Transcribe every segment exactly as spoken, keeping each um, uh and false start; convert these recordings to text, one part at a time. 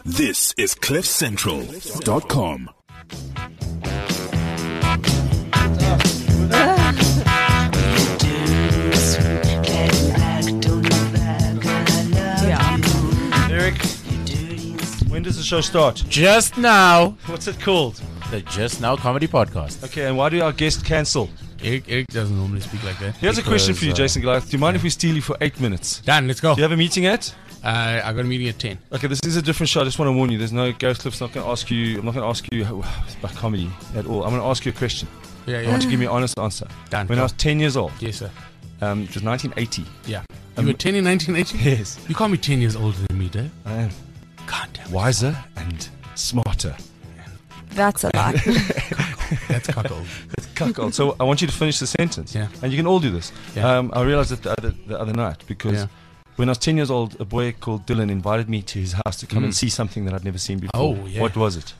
This is cliff central dot com. Eric, when does the show start? Just now. What's it called? The Just Now Comedy Podcast. Okay, and why do our guests cancel? Eric, Eric doesn't normally speak like that. Here's a question for you, uh, Jason Goliath. Do you mind if we steal you for eight minutes? Dan, let's go. Do you have a meeting at? Uh, I got a meeting at ten. Okay, this is a different show. I just want to warn you. There's no Ghost Cliff's not going to ask you. I'm not going to ask you about comedy at all. I'm going to ask you a question. Yeah, I yeah. want you to give me an honest answer. Dan, When go. I was ten years old, Yes, sir. um, it was nineteen eighty. Yeah. You Um, were ten in nineteen eighty? Yes, You can't be ten years older than me, Dave. I am God damn it. wiser and smarter. That's a lot. That's cuckold. Cuckold. So I want you to finish the sentence. Yeah. And you can all do this. Yeah. Um, I realized it the other, the other night because Yeah. when I was ten years old, a boy called Dylan invited me to his house to come Mm. and see something that I'd never seen before. Oh, yeah. What was it?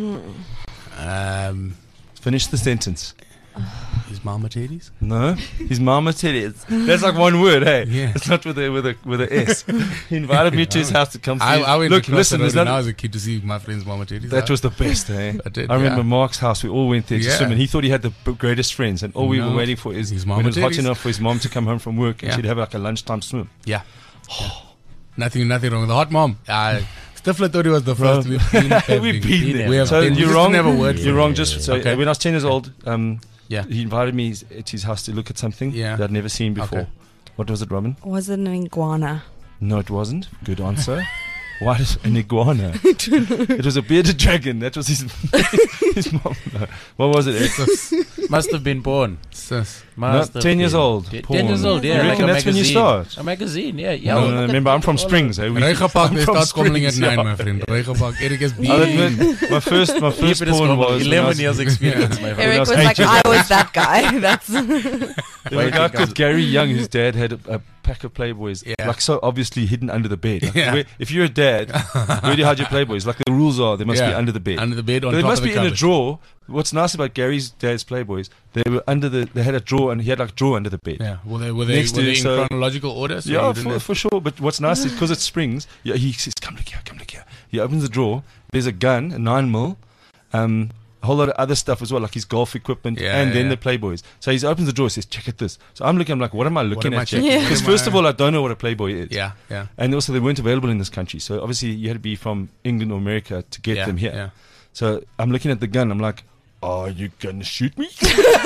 Um, Finish the sentence. his mama titties? No, his mama titties. That's like one word, hey. Yeah. It's not with a with a with a S. He invited me to his house to come see. I, I went Look, to Cross listen, the there's Road when I not. was a kid to see my friend's mama titties. That I- was the best, hey. I did, I remember yeah. Mark's house. We all went there to Yeah. swim, and he thought he had the b- greatest friends, and all we No. were waiting for is His when mama it was hot titties. enough for his mom to come home from work, and Yeah. she'd have like a lunchtime swim. Yeah. Yeah. Nothing, nothing wrong with the hot mom. Uh, Stifler thought he was the Bro. first. We've been, have We've been. been there. We have So been. We you're just wrong. didn't have a word You're for wrong. it. Just so Okay. when I was ten years old, um, Yeah. he invited me at his house to look at something Yeah. that I'd never seen before. Okay. What was it, Robin? Was it an iguana? No, it wasn't. Good answer. Why is an iguana? It was a bearded dragon. That was his his mom. No. What was it? Ed? Must have been born. Sis. Must No, have ten years been. old. Ten Porn. years old, yeah. You like reckon a that's when you magazine. start? A magazine, yeah. yeah No, well, no, no, look at remember, I'm from all of Springs. it. Eh? We- Regenpark, I'm they from start coming at Springs, nine, yeah. my friend. Regenpark, Eric has been. I'll admit, my first, my first Keep it as porn normal. was when I eleven was- years experience, my friend. I Eric was was, eight like, years I was that guy. That's There was a guy called Gary Young, whose dad had a, a pack of Playboys, Yeah. like so obviously hidden under the bed. Like, Yeah. where, if you're a dad, where do you hide your Playboys? Like the rules are, they must be Yeah. under the bed. Under the bed, on But they top must of the be in a cupboard. drawer. What's nice about Gary's dad's Playboys, they were under the. They had a drawer, and he had like a drawer under the bed. Yeah, were they, were they, Next were to- they in so- chronological order? So Yeah, you didn't for, have- for sure. But what's nice is because it springs. Yeah, he says, "Come look here, come look here." He opens the drawer. There's a gun, a nine mil, um, a whole lot of other stuff as well, like his golf equipment, Yeah, and then yeah. the Playboys. So he opens the drawer, says, "Check at this." So I'm looking. I'm like, "What am I looking am I at?" checking? Yeah. Because What am first I- of all, I don't know what a Playboy is. Yeah, yeah. And also, they weren't available in this country. So obviously, you had to be from England or America to get yeah, them here. Yeah. So I'm looking at the gun. I'm like, "Are you gonna shoot me?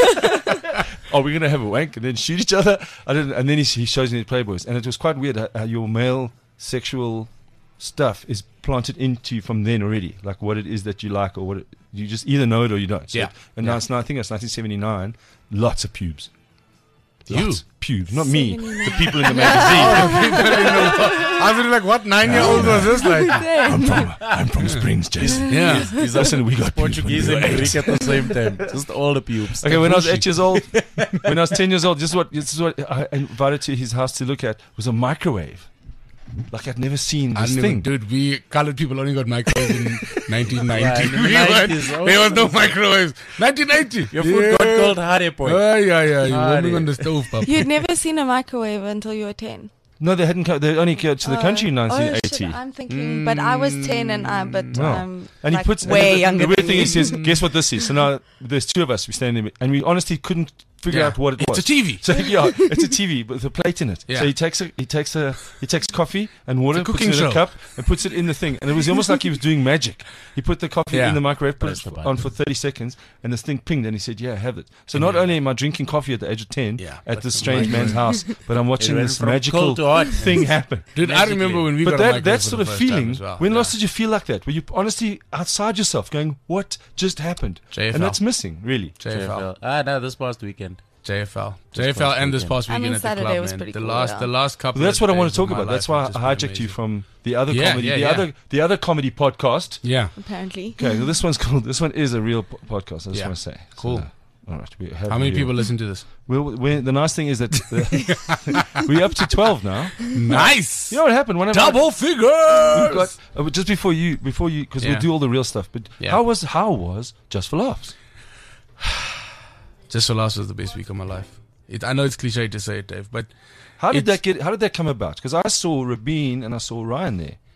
Are we gonna have a wank and then shoot each other?" I didn't. And then he, he shows me the Playboys, and it was quite weird how, how your male sexual stuff is planted into you from then already, like what it is that you like, or what it, you just either know it or you don't. So, Yeah. And Yeah. now it's I think it's nineteen seventy-nine. Lots of pubes. You? Lots. Pubes, not me. seventy-nine. The people in the magazine. I was like, what nine year old was this like? I'm from. I'm from Springs, Jason. Yeah. He's Listen, we got Portuguese pubes and when we were Greek at the same time. Just all the pubes. Okay, when I was eight years old, when I was ten years old, this is what this is what I invited to his house to look at was a microwave. Like I'd never seen I this never, thing. dude, we colored people only got microwaves in nineteen ninety. Yeah, in the We went- nineties, oh. there was no microwaves. nineteen ninety. Your food got called Hare Point. Oh, yeah, yeah. You're Hare. warming on the stove, papa. You'd never seen a microwave until you were ten. No, they hadn't. Co- they only came to the Oh. country in Oh, nineteen shit, eighty. I'm thinking, but I was ten and I, but No. um, And like he puts way and the, younger the weird than thing you. is, he says, "Guess what this is?" So now there's two of us. We stand there, and we honestly couldn't figure Yeah. out what it It's was. a T V. So yeah, it's a T V with a plate in it. Yeah. So he takes a he takes a he takes coffee and water, It's a puts cooking it in a show. cup, and puts it in the thing. And it was almost like he was doing magic. He put the coffee Yeah. in the microwave, put Press it the on button. for thirty seconds, and this thing pinged, and he said, "Yeah, have it." So not Yeah. only am I drinking coffee at the age of ten Yeah, at but this the strange man's house, but I'm watching went this from magical cold to hot. thing happen. Dude, I Magically. remember when we But got a that microwave that for sort the of first time feeling, as well. when Yeah. last did you feel like that? Were you honestly outside yourself, going, "What just happened?" J F L. And that's missing, really. J F L. Ah, no, this past weekend. J F L. This J F L past and this weekend. past I weekend mean, at the Saturday club, was man. pretty The cool, last, yeah. the last couple. But that's of what I want days to of talk my about. That's life why have just I been hijacked you amazing. from the other Yeah, comedy, yeah, the yeah. other, the other comedy podcast. Yeah, Apparently. Okay, so this one's called. This one is a real po- podcast. I just Yeah. want to say. Cool. So, all right. We have how many you- people listen to this? Well, we're, the nice thing is that uh, we're up to twelve now. Nice. You know what happened? One of Double my, figures. we've got uh, just before you, before you, because Yeah. we'll do all the real stuff. But Yeah. how was how was Just for Laughs? Just for Laughs was the best week of my life. It, I know it's cliche to say it, Dave, but How did It's- that get? How did that come about? Because I saw Rabin and I saw Ryan there.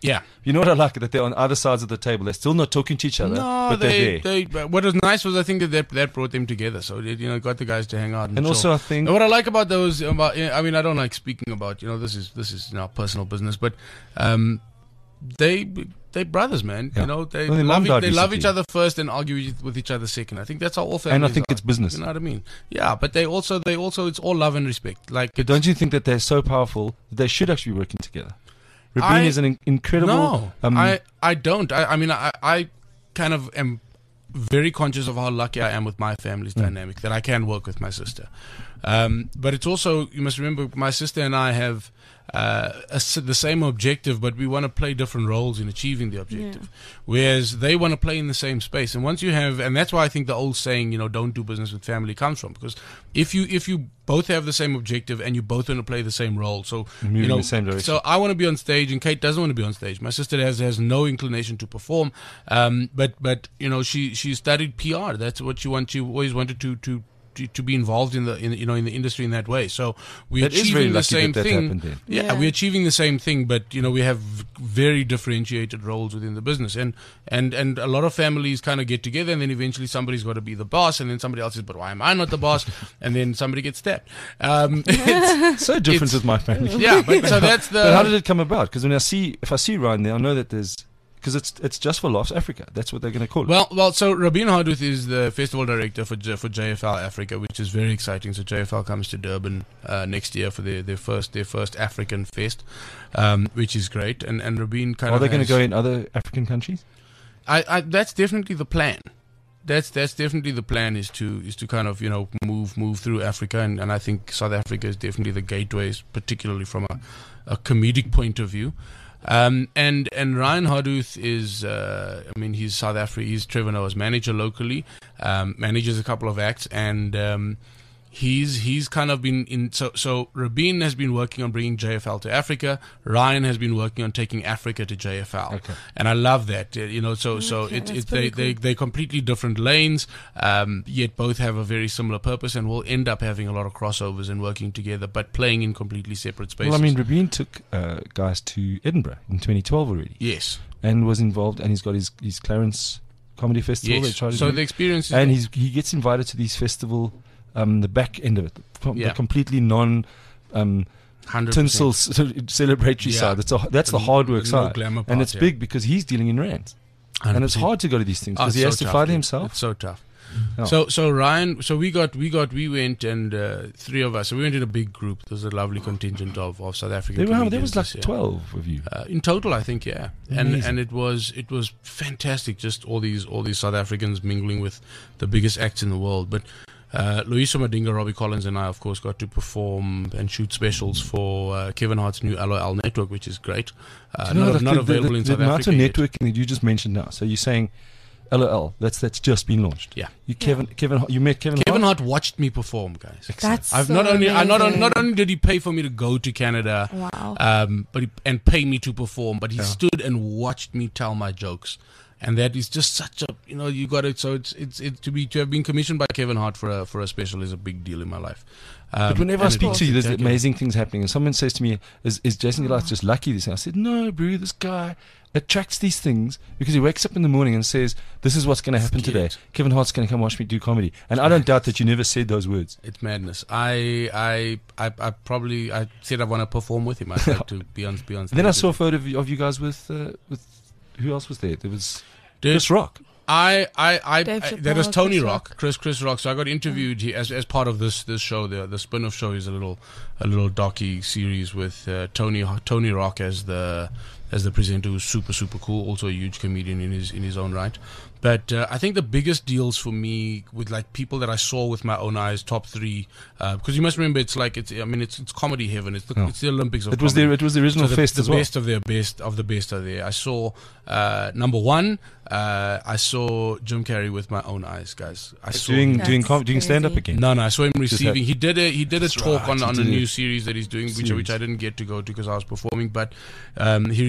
Yeah. You know what I like? That they're on either sides of the table. They're still not talking to each other, No, but they, they're there. they. What was nice was I think that that, that brought them together. So it, you know, got the guys to hang out. And, And chill. also I think- And what I like about those, about I mean, I don't like speaking about. You know, this is this is now personal business, but um, they they brothers, man. Yeah. You know, they Well, their love mum e- died they love each recently. other first and argue with each other second. I think that's how all families. And I think are. it's business. You know what I mean? Yeah, but they also they also it's all love and respect. Like, But don't you think that they're so powerful that they should actually be working together? Rabin I- is an in- incredible. No, um, I, I don't. I, I mean, I, I kind of am very conscious of how lucky I am with my family's Mm. dynamic that I can work with my sister. Um, but it's also, you must remember, my sister and I have uh, a s the same objective, but we want to play different roles in achieving the objective. Whereas they want to play in the same space. And once you have, and that's why I think the old saying, you know, don't do business with family comes from. Because if you if you both have the same objective and you both want to play the same role, so Moving you know, in the same direction. so I want to be on stage, and Kate doesn't want to be on stage. My sister has has no inclination to perform, um, but but you know she she studied P R. That's what she wants. She always wanted to to. To, to be involved in the in, you know in the industry in that way, so we're That is very achieving the lucky same that that thing. happened then. Yeah, Yeah. we're achieving the same thing, but you know we have very differentiated roles within the business, and and and a lot of families kind of get together, and then eventually somebody's got to be the boss, and then somebody else says, "But why am I not the boss?" And then somebody gets stabbed. Um, it's- so different it's- with my family. yeah, but so that's the. But how did it come about? Because when I see, if I see Ryan there, I know that there's, because it's it's just for laughs Africa. That's what they're going to call it. Well, well. So Rabin Hardooth is the festival director for J, for J F L Africa, which is very exciting. So J F L comes to Durban uh, next year for their, their first their first African fest, um, which is great. And and Rabin kind Are of they going to has- go in other African countries? I, I that's definitely the plan. That's that's definitely the plan is to is to kind of you know move move through Africa, and, and I think South Africa is definitely the gateway, particularly from a, a comedic point of view. Um, and and Ryan Hardooth is, uh, I mean, he's South Africa. He's Trevor Noah's manager locally, um, manages a couple of acts, and um, he's he's kind of been in. So so Rabin has been working on bringing J F L to Africa. Ryan has been working on taking Africa to J F L, Okay. and I love that. uh, You know, so so Okay, it, that's it they pretty they they're completely different lanes, um, yet both have a very similar purpose, and will end up having a lot of crossovers and working together, but playing in completely separate spaces. Well, I mean, Rabin took uh, guys to Edinburgh in twenty twelve already, yes, and was involved, and he's got his his Clarence Comedy Festival. They yes. try to So do. the experience, is and he's he gets invited to these festival, um, the back end of it, from Yeah. the completely non. Um, one hundred tinsel percent. s- celebratory Yeah. side. That's a, that's the The- hard work the no side, glamour and part, it's yeah. big because he's dealing in rands, and it's hard to go to these things Oh, because it's he has so to tough, fight dude. himself. It's so tough. Yeah. So so Ryan, so we got we got we went and uh, three of us. So we went in a big group. There was a lovely contingent of, of South African. There were there comedians was like this year. twelve of you. Uh, in total, I think, yeah, and Amazing. and it was it was fantastic. Just all these all these South Africans mingling with the biggest acts in the world. But uh, Loyiso Madinga, Robbie Collins, and I, of course, got to perform and shoot specials for uh, Kevin Hart's new L O L network, which is great. Uh, Do you know, not like, not the, available the, in the South amount Africa of yet. networking that you just mentioned now. So you're saying L O L. That's that's just been launched. Yeah. You Kevin Kevin you met Kevin. Kevin Hart? Hart watched me perform, guys. That's I've so not only I not on, amazing. not only did he pay for me to go to Canada, Wow. um, but he, and pay me to perform, but he Yeah. stood and watched me tell my jokes, and that is just such a you know you got it. So it's it's it to be to have been commissioned by Kevin Hart for a for a special is a big deal in my life. Um, But whenever I and it speak was to you, there's spectacular. amazing things happening. And someone says to me, "Is, is Jason Goliath just lucky this?" And I said, "No, bro. This guy attracts these things because he wakes up in the morning and says, "This is what's going to happen today. Scared. Kevin Hart's going to come watch me do comedy." And I don't doubt that you never said those words. It's madness. I I I, I probably I said I want to perform with him. I'd like to be on be on stage Then I with saw a him. photo of you, of you guys with uh, with who else was there? There was Dude, Chris Rock. I, I, I, Dave I Chappelle, that is Tony Chris Rock, Rock. Chris, Chris Rock. So I got interviewed he, as as part of this this show. The the spin-off show is a little a little docu series with uh, Tony Tony Rock as the as the presenter, who's super super cool. Also a huge comedian in his in his own right. But uh, I think the biggest deals for me with like people that I saw with my own eyes, top three, uh, because you must remember it's like it's I mean it's it's comedy heaven. It's the, Yeah. it's the Olympics of It was comedy. the it was the original So the, fest the as well. best of their best of the best are there. I saw uh, number one. Uh, I saw Jim Carrey with my own eyes, guys. I saw doing him. doing That's com- doing stand up crazy. again. No, no, I saw him Just receiving. had- He did a he did a That's talk right, on he on a did new a series that he's doing, which series. which I didn't get to go to because I was performing. But um, he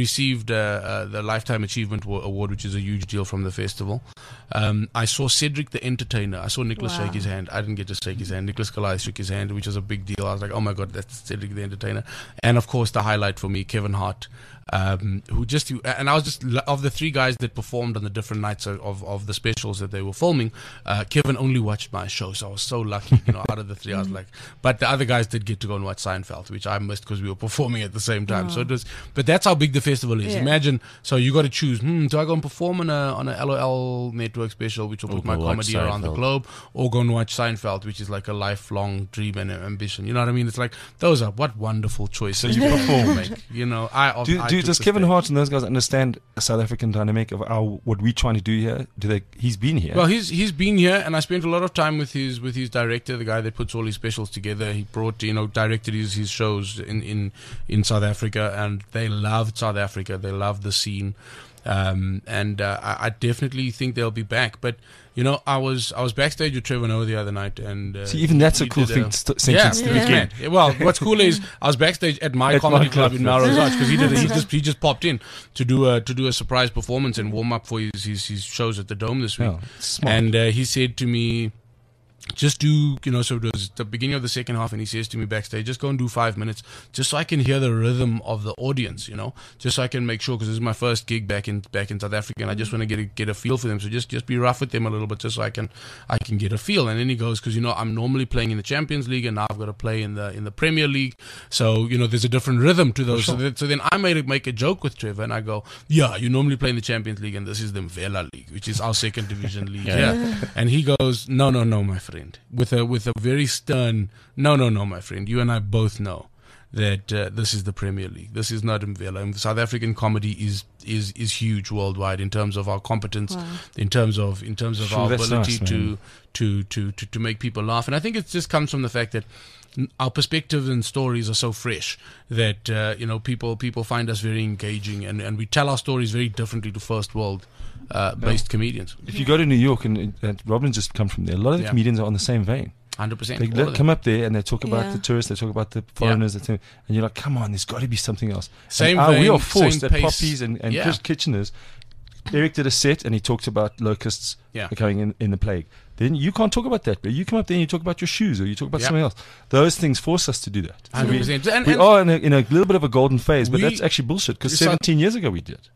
received uh, uh, the Lifetime Achievement Wa- Award, which is a huge deal from the festival. Um, I saw Cedric the Entertainer. I saw Nicholas Wow. shake his hand. I didn't get to shake his hand. Nicholas Goliath shook his hand, which was a big deal. I was like, oh my God, that's Cedric the Entertainer. And of course, the highlight for me, Kevin Hart. Um, who just and I was just of the three guys that performed on the different nights of, of, of the specials that they were filming. Uh, Kevin only watched my show, so I was so lucky. You know, out of the three, I was like, but the other guys did get to go and watch Seinfeld, which I missed because we were performing at the same time. So it was, but that's how big the festival is. Yeah. Imagine, so you got to choose. Hmm, do I go and perform on a on a L O L network special, which will Or put my go watch comedy around the Seinfeld. globe, or go and watch Seinfeld, which is like a lifelong dream and ambition. You know what I mean? It's like those are what wonderful choices. So you to perform. make. You know, I. Do, I do took does the Kevin stage. Hart and those guys understand a South African dynamic of our, what we're trying to do here? Do they? He's been here. Well, he's he's been here, and I spent a lot of time with his with his director, the guy that puts all his specials together. He brought, you know, directed his, his shows in, in, in South Africa, and they loved South Africa. They loved the scene, um, and uh, I, I definitely think they'll be back. But you know, I was I was backstage with Trevor Noah the other night, and uh, See, even that's a he cool did thing. St- yeah, sentence to Yeah. begin. yeah. Well, what's cool is I was backstage at my At comedy my club club, in Melrose Arch because he did a, he just he just popped in to do a to do a surprise performance and warm up for his his, his shows at the Dome this week. Yeah, smart. And uh, he said to me, just do, you know, so it was the beginning of the second half, and he says to me backstage, just go and do five minutes, just so I can hear the rhythm of the audience, you know, just so I can make sure, because this is my first gig back in back in South Africa, and I just want to get a, get a feel for them. So just just be rough with them a little bit, just so I can I can get a feel. And then he goes, because you know I'm normally playing in the Champions League, and now I've got to play in the in the Premier League, so you know there's a different rhythm to those. So, that, so then I made it make a joke with Trevor, and I go, yeah, you normally play in the Champions League, and this is the Mvela League, which is our second division league. Yeah. Yeah. And he goes, no, no, no, my friend, with a with a very stern, no, no, no, my friend, you and I both know that uh, this is the Premier League. This is not Mvela. South African comedy is is is huge worldwide in terms of our competence, Wow. in terms of in terms of Sure, our that's ability nice, to, man. to to to to make people laugh. And I think it just comes from the fact that n- our perspectives and stories are so fresh that uh, you know people people find us very engaging, and, and we tell our stories very differently to first world uh, based comedians. If you go to New York, and, and Robin just come from there, a lot of the Yeah. comedians are on the same vein. Hundred percent. They let- come up there and they talk about Yeah. the tourists, they talk about the foreigners, they talk- and you're like, come on, there's got to be something else. Same and, uh, we vein, are forced same at pace. Poppies and, and Yeah. Chris Kitchener's. Eric did a set and he talked about locusts Yeah. going in, in the plague. Then you can't talk about that, but you come up there and you talk about your shoes or you talk about Yeah. something else. Those things force us to do that. So Hundred we, percent. And, we and are in a, in a little bit of a golden phase, but We- that's actually bullshit because So- seventeen years ago we did.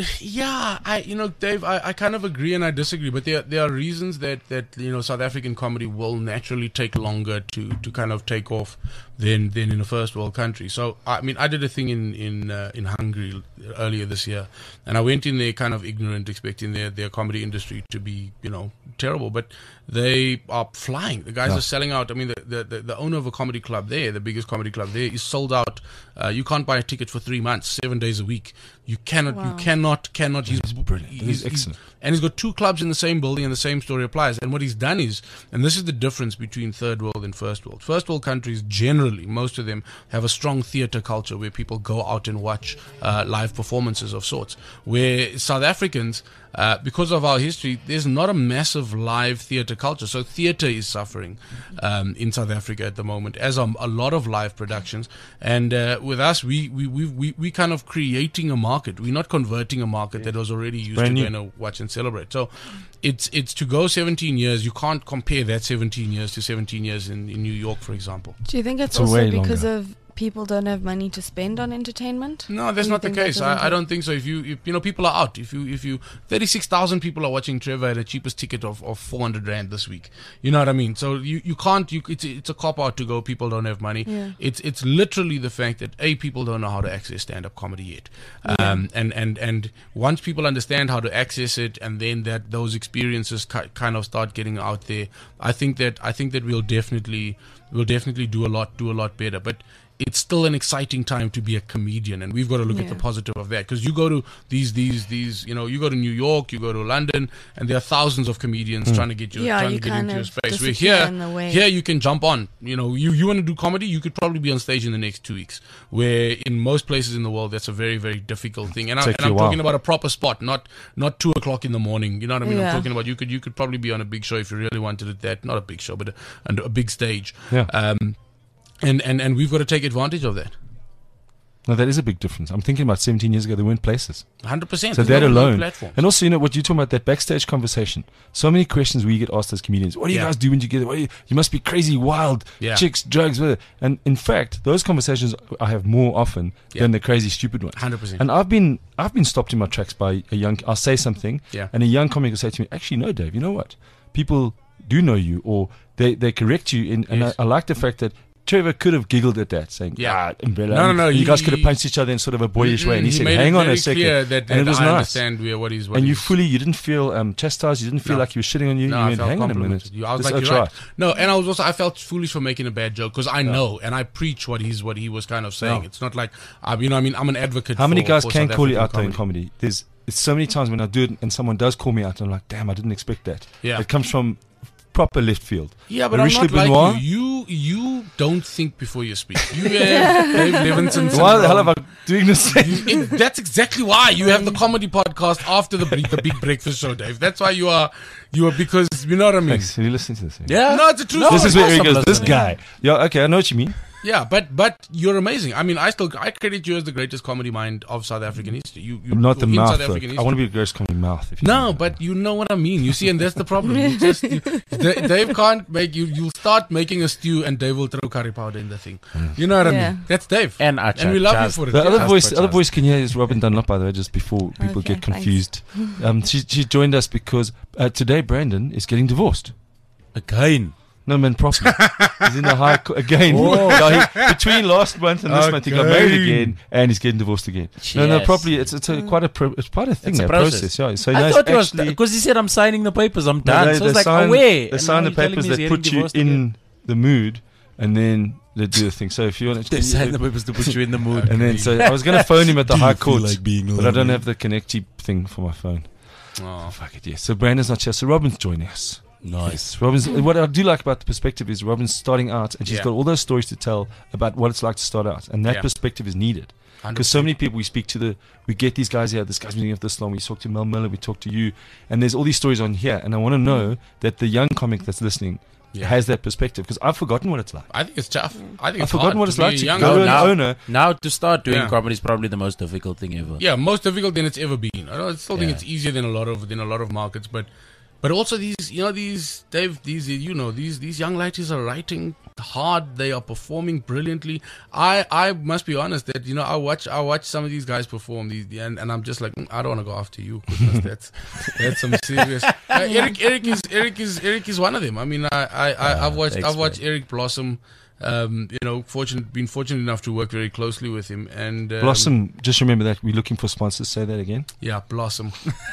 yeah, I you know, Dave, I, I kind of agree and I disagree, but there there are reasons that, that you know South African comedy will naturally take longer to, to kind of take off than than in a first world country. So I mean, I did a thing in in uh, in Hungary earlier this year, and I went in there kind of ignorant, expecting their their comedy industry to be you know terrible, but they are flying. The guys Yeah. are selling out. I mean, the, the the the owner of a comedy club there, the biggest comedy club there, is sold out. Uh, you can't buy a ticket for three months, seven days a week. You cannot. You Wow. cannot. Cannot. He's brilliant. That is he's- excellent. and he's got two clubs in the same building, and the same story applies. And what he's done is, and this is the difference between third world and first world. First world countries, generally, most of them have a strong theatre culture where people go out and watch uh, live performances of sorts. Where South Africans, uh, because of our history, there's not a massive live theatre culture. So theatre is suffering um, in South Africa at the moment, as are a lot of live productions. And uh, with us, we we we we we kind of creating a market. We're not converting a market that was already used Brand to new. go and watch and celebrate. So it's it's to go seventeen years. You can't compare that seventeen years to seventeen years in, in New York, for example. Do you think it's, It's a way also because longer. of people don't have money to spend on entertainment? No, that's You not the think that case. doesn't I, I don't think so. If you if, you know people are out. If you if you thirty six thousand people are watching Trevor at a cheapest ticket of, of four hundred rand this week. You know what I mean? So you, you can't. You it's it's a cop out to go. People don't have money. Yeah. It's it's literally the fact that a people don't know how to access stand up comedy yet. Um, and and and once people understand how to access it, and then that those experiences ki- kind of start getting out there, I think that I think that we'll definitely we'll definitely do a lot do a lot better. But it's still an exciting time to be a comedian, and we've got to look at the Yeah. positive of that. Because you go to these, these, these, you know, you go to New York, you go to London, and there are thousands of comedians trying to get you, Yeah, trying you to get into kind your of space. We're disappear here, in the way. here you can jump on. You know, you you want to do comedy, you could probably be on stage in the next two weeks. Where in most places in the world, that's a very, very difficult thing. And, I, Take and you I'm a while. talking about a proper spot, not not two o'clock in the morning. You know what I mean? Yeah. I'm talking about you could you could probably be on a big show if you really wanted it. That not a big show, but a, and a big stage. Yeah. Um, and, and and we've got to take advantage of that. No, that is a big difference. I'm thinking about seventeen years ago, there weren't places. one hundred percent. So There's that no- no alone. platforms. And also, you know, what you're talking about, that backstage conversation. So many questions we get asked as comedians. What do you Yeah. guys do when you get, what do you, you must be crazy, wild, Yeah. chicks, drugs. Blah. And in fact, those conversations I have more often Yeah. than the crazy, stupid ones. one hundred percent. And I've been I've been stopped in my tracks by a young, I'll say something, Yeah. and a young comic will say to me, actually, no, Dave, you know what? People do know you, or they, they correct you. In, and Yes. I, I like the fact that Trevor could have giggled at that, saying, Yeah. ah, umbrella. No, no, no, You he- guys could have he- punched each other in sort of a boyish way. And he, He said, made hang it on very a second. clear that, that and it was I nice. understand where, what he's what And you he's- fully, you didn't feel um, chastised. You didn't feel No. like he was shitting on you. No, you I went, felt hang on a minute. complimented. You- I was This- like, I'll you're right. try. No, and I was also I felt foolish for making a bad joke because I know and I preach what he's what he was kind of saying. No. It's not like um, you know, I mean, I'm an advocate. How many for- guys for can South call you African out there in comedy? There's it's so many times when I do it and someone does call me out, and I'm like, damn, I didn't expect that. Yeah. It comes from proper left field. Yeah, but Richelieu I'm not Benoit. like you. You you don't think before you speak. You have Dave Levinson. Why the hell am syndrome. I doing this? You- it- that's exactly why you have the comedy podcast after the bre- the big breakfast show, Dave. That's why you are you are because you know what I mean. Thanks. Are you listening to this? Yeah. No, it's a true No, story. This is of where course he I'm goes, this listening. guy. Yeah, okay, I know what you mean. Yeah, but but you're amazing. I mean, I still I credit you as the greatest comedy mind of South African history. You, you I'm not the in mouth, South though. African I history. want to be a gross comedy mouth. If you No, know. but you know what I mean. You see, and that's the problem. You just you, Da- Dave can't make you. You'll start making a stew, and Dave will throw curry powder in the thing. You know what I Yeah. mean? That's Dave, And Acha. and we love Just- you for it. The Yeah. other Just voice, for the other just. voice can hear is Robin Dunlop, by the way, just before people Okay, get thanks. confused. Um, she, she joined us because uh, today Brandon is getting divorced. Again. No, man, properly. He's in the high court again. Yeah, he- between last month and this month, he got married again, and he's getting divorced again. No, no, Yes. properly. It's it's a, quite a pro, it's quite a thing, It's a a process. process. Yeah. So I now thought it it's was actually because he said I'm signing the papers. I'm no, done. they, so I they was like, sign, away. they And sign now the you're telling papers me that he's put getting you divorced in again. the mood, and then they do the thing. So if you want to, They signed the papers to put you in the mood. and then so I was going to phone him at the Do you high feel court, like being but I don't lonely? have the connecty thing for my phone. Oh. Fuck it, yes. So Brandon's not here. So Robin's joining us. Nice. Robin's, what I do like about the perspective is Robin's starting out, and she's Yeah. got all those stories to tell about what it's like to start out, and that Yeah. perspective is needed. Because so many people we speak to, the we get these guys here. This guy's been doing it this long. We talk to Mel Miller, we talk to you, and there's all these stories on here. And I want to know that the young comic that's listening Yeah. has that perspective, because I've forgotten what it's like. I think it's tough. I think I've it's forgotten hard what it's to like be to young. go to an now- owner. Now to start doing Yeah. comedy is probably the most difficult thing ever. Yeah, most difficult than it's ever been. I, don't, I still think Yeah. it's easier than a lot of than a lot of markets, but but also these you know these Dave these you know these these young ladies are writing hard. They are performing brilliantly. I I must be honest that you know I watch I watch some of these guys perform these and, and I'm just like mm, I don't want to go after you. Goodness, that's that's some serious. Uh, Eric Eric is Eric is Eric is one of them. I mean I I, I I've watched thanks, I've watched man. Eric blossom. Um, you know, fortunate, been fortunate enough to work very closely with him. And um, Blossom, just remember that we're looking for sponsors. Say that again. yeah, Blossom.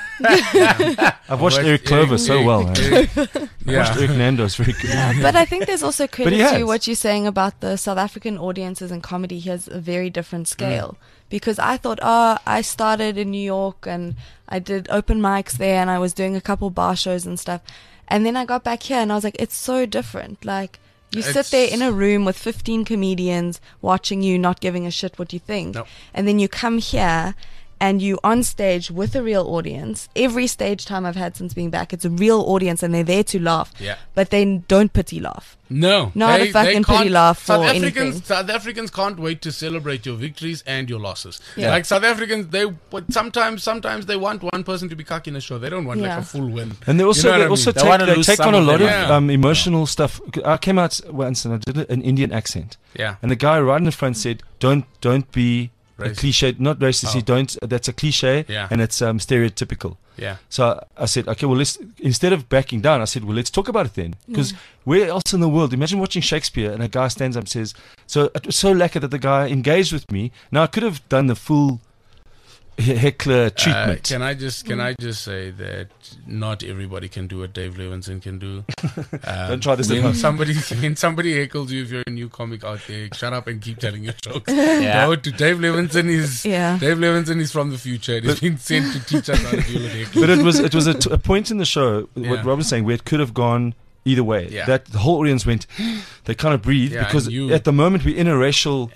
I've watched But Eric Clover so Eric- well. Man. Eric- I watched yeah. Eric Nando's very good. Yeah, but I think there's also credit he to has. what you're saying about the South African audiences in comedy. He has a very different scale. Because I thought, oh, I started in New York and I did open mics there and I was doing a couple bar shows and stuff. And then I got back here and I was like, it's so different. Like, you sit there in a room with fifteen comedians watching you, not giving a shit what you think. Nope. And then you come here and you on stage with a real audience. Every stage time I've had since being back, it's a real audience and they're there to laugh. Yeah. But they don't pity laugh. No, Not a fucking pretty can't- laugh South or Africans, anything. South Africans can't wait to celebrate your victories and your losses. Yeah. Like South Africans, they but sometimes sometimes they want one person to be cocky in a show. They don't want Yeah. like a full win. And they also You know what they I also mean? They take, wanna they lose take some on a of lot them. of Yeah. um, emotional stuff. I came out once and I did an Indian accent, Yeah, and the guy right in the front said, "Don't don't be a Racist. cliche, not racist. Oh. He don't. That's a cliche, Yeah. and it's um, stereotypical." yeah. So I said, okay, well, let's instead of backing down, I said, well, let's talk about it then. Because where else in the world? Imagine watching Shakespeare and a guy stands up and says, so it was so lacquer that the guy engaged with me. Now I could have done the full he- heckler Uh, treatment. can I just can I just say that not everybody can do what Dave Levinson can do. Um, Don't try this at when home. somebody when somebody heckles you if you're a new comic out there, shut up and keep telling your jokes. Yeah. No, to Dave Levinson is Yeah. Dave Levinson is from the future. He's been sent to teach us how to deal with heckling. But it was it was a, t- a point in the show, Yeah. what Rob was saying, where it could have gone either way. Yeah. That the whole audience went, they kind of breathed Yeah, because and you- at the moment we're in a racial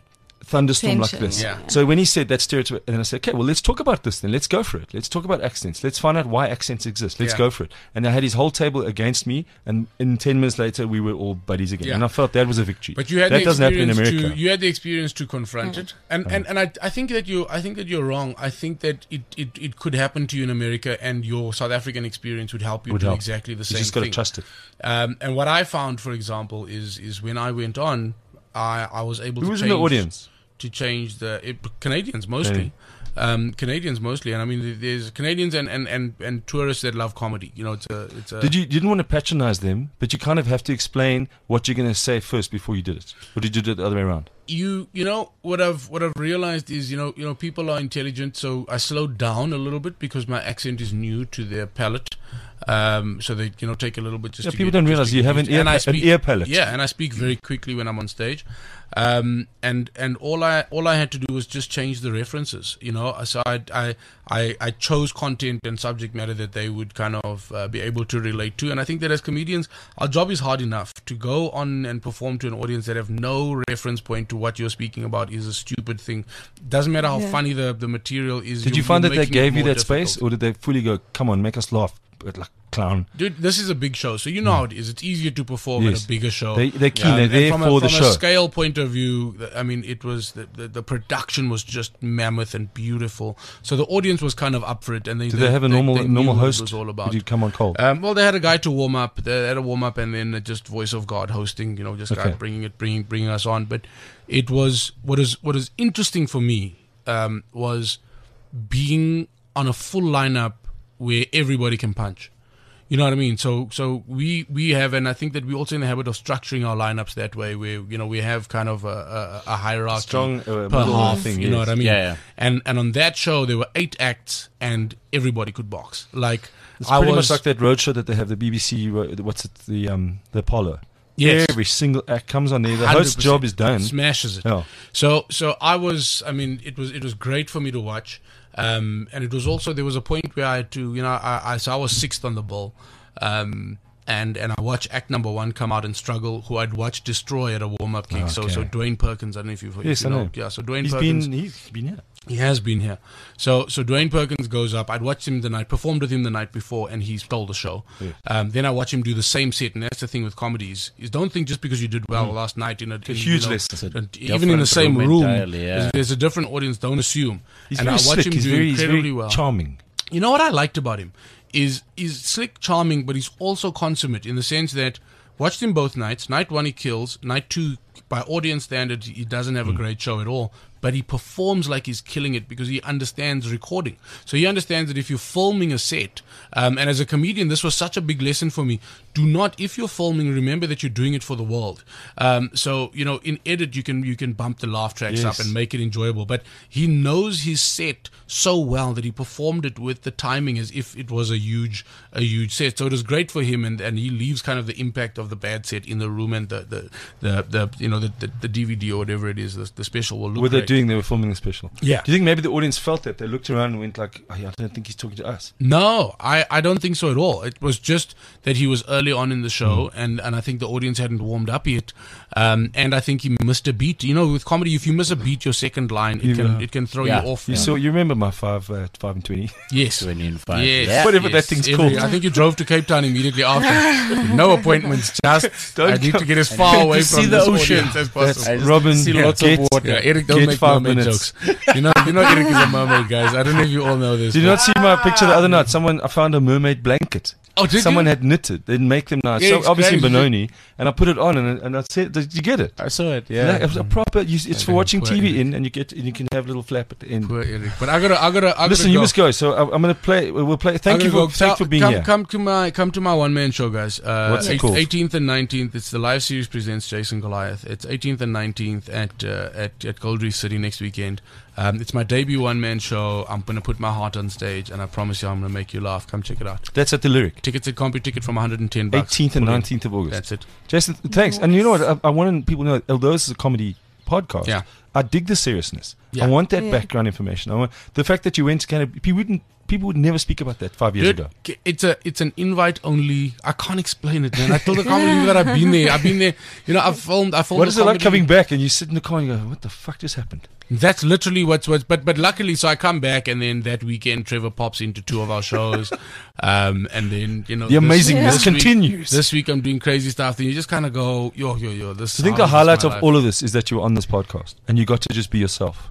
thunderstorm Tension, like this. yeah. So when he said that stereotype, and then I said, okay, well, let's talk about this then. Let's go for it. Let's talk about accents. Let's find out why accents exist. Let's Yeah. go for it. And I had his whole table against me, and in ten minutes later, we were all buddies again. Yeah. And I felt that was a victory. But you had that the doesn't happen in experience America. to you had the experience to confront it, and and and I I think that you I think that you're wrong. I think that it, it, it could happen to you in America, and your South African experience would help you Would do help. exactly the You same just got to thing. trust it. Um, and what I found, for example, is is when I went on, I I was able Who to was change, in the audience? to change the it, Canadians mostly. Um, Canadians mostly, and I mean, there's Canadians and, and, and, and tourists that love comedy. You know, it's a it's a. Did you, you didn't want to patronize them, but you kind of have to explain what you're going to say first before you did it, or did you do it the other way around? you you know what I've what I've realized is you know you know people are intelligent, so I slowed down a little bit because my accent is new to their palate. Um, so they you know take a little bit just. Yeah, to people get- don't just realize to you get have an used to- ear, and I an speak- ear palate. Yeah, and I speak very quickly when I'm on stage. Um, and and all I all I had to do was just change the references. You know, so I I I, I chose content and subject matter that they would kind of uh, be able to relate to. And I think that as comedians, our job is hard enough. To go on and perform to an audience that have no reference point to what you're speaking about is a stupid thing. Doesn't matter how Yeah. funny the, the material is. Did you're- you find you're that they making it gave you more that space, difficult. or did they fully go, come on, make us laugh, but like clown? Dude, this is a big show, so you know how it is. It's easier to perform Yes. at a bigger show. They, they're keen, Um, they're and there from for a, the from show. a scale point of view, th- I mean, it was the, the, the production was just mammoth and beautiful. So the audience was kind of up for it, and they Did they have a normal they knew normal what host? It was all Or about. did you come on cold? Um, well, they had a guy to warm up. They had a warm up, and then uh, just voice of God hosting. You know, just Okay. guy bringing it, bringing bringing us on. But it was what is what is interesting for me um, was being on a full lineup where everybody can punch. You know what I mean? So, so we we have, and I think that we also in the habit of structuring our lineups that way, where you know we have kind of a, a, a hierarchy Strong, uh, per middle half. thing, you know yes. what I mean? Yeah, yeah. And and on that show there were eight acts, and everybody could box. Like It's I pretty was much like that roadshow that they have, the B B C, ro- what's it, the um, the Apollo. Yes. Every single act comes on there. The one hundred host's percent job is done. smashes it. Oh. So so I was I mean it was it was great for me to watch, um, and it was also there was a point where I had to you know I, I so I was sixth on the bill, um, and and I watched act number one come out and struggle, who I'd watched destroy at a warm up gig. So Okay. so Dwayne Perkins, I don't know if you've if Yes, you I know. know. Yeah, so Dwayne He's Perkins. been, he's been here. He has been here. So so Dwayne Perkins goes up. I'd watched him the night, performed with him the night before, and he stole the show. Yeah. Um, then I watch him do the same set, and that's the thing with comedies. Is don't think just because you did well last night in a, in, huge you know, lesson. and even in the different same room room, entirely, yeah. there's, there's a different audience. Don't assume. He's and very I watch slick. him He's do very, he's incredibly very well. charming. You know what I liked about him is is slick, charming, but he's also consummate in the sense that watched him both nights. Night one he kills. Night two, by audience standards, he doesn't have a great show at all. But he performs like he's killing it because he understands recording. So he understands that if you're filming a set, um, and as a comedian, this was such a big lesson for me. Do not, if you're filming, remember that you're doing it for the world. Um, so you know, in edit, you can you can bump the laugh tracks Yes. up and make it enjoyable. But he knows his set so well that he performed it with the timing as if it was a huge a huge set. So it was great for him, and, and he leaves kind of the impact of the bad set in the room, and the the, the, the you know the, the, the D V D or whatever it is, the, the special will look Were they great. doing? They were filming the special. Yeah. Do you think maybe the audience felt that? They looked around and went like, oh, yeah, I don't think he's talking to us. No, I, I don't think so at all. It was just that he was early on in the show, Hmm. and, and I think the audience hadn't warmed up yet. Um, and I think he missed a beat. You know, with comedy, if you miss a beat, your second line, it can Yeah. it can throw Yeah. you off. You saw, you remember my five, uh, five and twenty? Yes. twenty and five. Yes. Yeah. Whatever that yes. thing's Every- called. I think you drove to Cape Town immediately after. No appointments, just Don't I need come- to get as far to away see from the this ocean. audience as That's possible. I just Robin. see yeah, lots of get, water. Yeah, Eric, don't Get make five mermaid minutes. jokes. You know, you know, Eric is a mermaid, guys. I don't know if you all know this. Did you but- not see my picture the other night? Someone, I found a mermaid blanket. Oh, did Someone you? had knitted. They'd make them nice. Yeah, so it's obviously in crazy. Benoni, and I put it on, and and I said, "Did you get it?" I saw it. Yeah, Yeah. it was a proper. You, it's for Okay, watching poor T V Eric. in, and you get and you can have a little flap at the end. Poor Eric. But I gotta, I gotta, I gotta Listen, go. you must go. So I, I'm going to play. We'll play. Thank I'm you for gonna go. thank you for being come, here. Come to my come to my one man show, guys. Uh, What's it called? eighteenth and nineteenth. It's the live series presents Jason Goliath. It's eighteenth and nineteenth at uh, at at Gold Reef City next weekend. Um, it's my debut one man show. I'm gonna put my heart on stage, and I promise you, I'm gonna make you laugh. Come check it out. That's at the Lyric. Tickets at CompuTicket from one hundred ten bucks. eighteenth and Put in. nineteenth of August. That's it. Jason, thanks. And you know what? I, I want people to know, although this is a comedy podcast, Yeah. I dig the seriousness. Yeah. I want that Yeah. background information. I want the fact that you went to Canada. People wouldn't people would never speak about that five years Dude, ago. k- it's a it's an invite only. I can't explain it, man. I told the comedy that I've been there. I've been there. You know, I've filmed. I filmed. What a is it like comedy- coming back and you sit in the car and you go, what the fuck just happened? That's literally what's what's. But but luckily, so I come back and then that weekend, Trevor pops into two of our shows, um, and then you know The amazingness this week- continues. This week I'm doing crazy stuff. Then you just kind of go, yo yo yo. This. I think the highlight of all of this is that you were on this podcast and you got to just be yourself.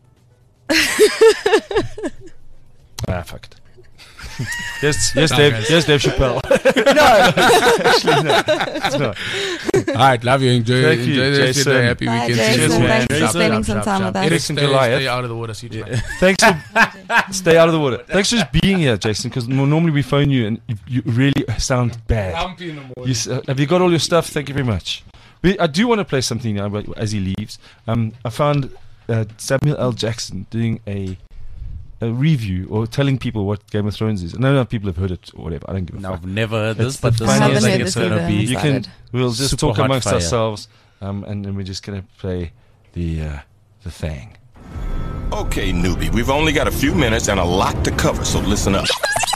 ah, fuck it. yes, yes, Dave, guys. yes, Dave Chappelle. no, actually, no, it's not. All right, love you. Enjoy, Thank enjoy you, the rest of Jason. your day. Happy Bye, weekend. Jason. Cheers, man. Thanks for Jason. spending some time with us. Eric, Jason stay, Goliath. stay out of the water. See you tonight. Thanks for stay out of the water. Thanks for just being here, Jason. Because normally we phone you and you, you really sound bad. Humpy in the morning. You, s- uh, have you got all your stuff? Thank you very much. We, I do want to play something now but as he leaves. Um, I found uh, Samuel L. Jackson doing a a review or telling people what Game of Thrones is. And I don't know if people have heard it or whatever. I don't give a No, fuck. I've never heard It's this, but the this I funniest sounds haven't like heard it's this going to either. be You can. Excited. We'll just Super talk hot amongst fire. ourselves, um, and then we're just gonna play the uh, the thing. Okay, newbie, we've only got a few minutes and a lot to cover, so listen up.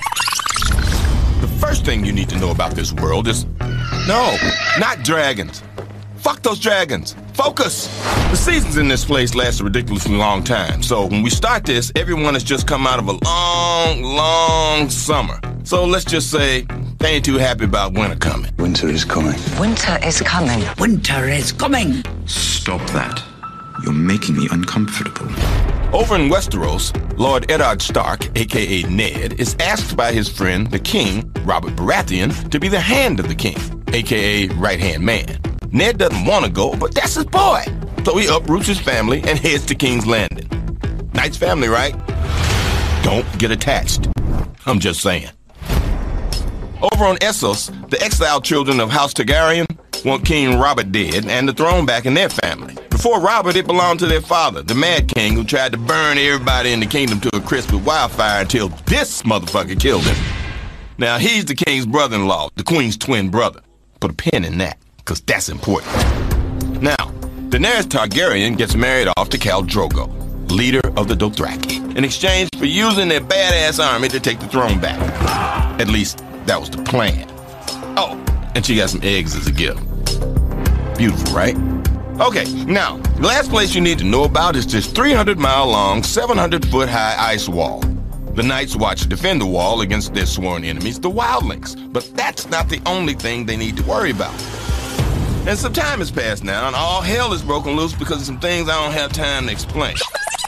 The first thing you need to know about this world is no, not dragons. Fuck those dragons. Focus. The seasons in this place last a ridiculously long time, so when we start this, everyone has just come out of a long, long summer. So let's just say they ain't too happy about winter coming. Winter is coming. Winter is coming. Winter is coming. Stop that. You're making me uncomfortable. Over in Westeros, Lord Eddard Stark, aka Ned, is asked by his friend, the king, Robert Baratheon, to be the hand of the king, aka right-hand man. Ned doesn't want to go, but that's his boy. So he uproots his family and heads to King's Landing. Nice family, right? Don't get attached. I'm just saying. Over on Essos, the exiled children of House Targaryen want King Robert dead and the throne back in their family. Before Robert, it belonged to their father, the Mad King, who tried to burn everybody in the kingdom to a crisp with wildfire until this motherfucker killed him. Now, he's the king's brother-in-law, the queen's twin brother. Put a pin in that, because that's important. Now, Daenerys Targaryen gets married off to Khal Drogo, leader of the Dothraki, in exchange for using their badass army to take the throne back. At least, that was the plan. Oh, and she got some eggs as a gift. Beautiful, right? Okay, now, the last place you need to know about is this three hundred mile long, seven hundred foot high ice wall. The Night's Watch defend the wall against their sworn enemies, the Wildlings. But that's not the only thing they need to worry about. And some time has passed now, and all hell is broken loose because of some things I don't have time to explain.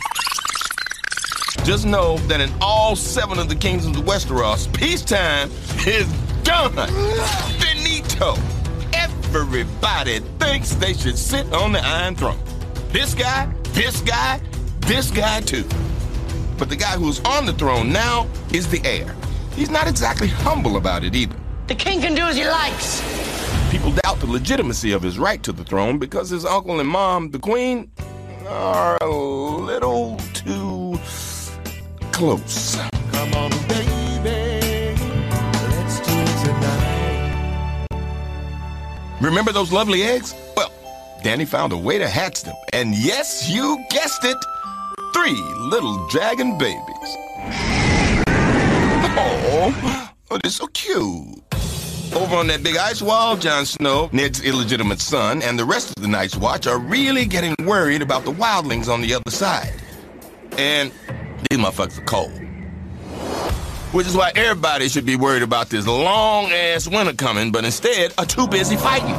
Just know that in all seven of the kingdoms of Westeros, peacetime is done. Finito. Everybody thinks they should sit on the Iron Throne. This guy, this guy, this guy too. But the guy who's on the throne now is the heir. He's not exactly humble about it either. The king can do as he likes. People doubt the legitimacy of his right to the throne because his uncle and mom, the queen, are a little too close. Come on, baby, let's do it tonight. Remember those lovely eggs? Well, Danny found a way to hatch them. And yes, you guessed it, three little dragon babies. Oh, oh, they're so cute. Over on that big ice wall, Jon Snow, Ned's illegitimate son, and the rest of the Night's Watch are really getting worried about the wildlings on the other side. And these motherfuckers are cold. Which is why everybody should be worried about this long-ass winter coming, but instead are too busy fighting.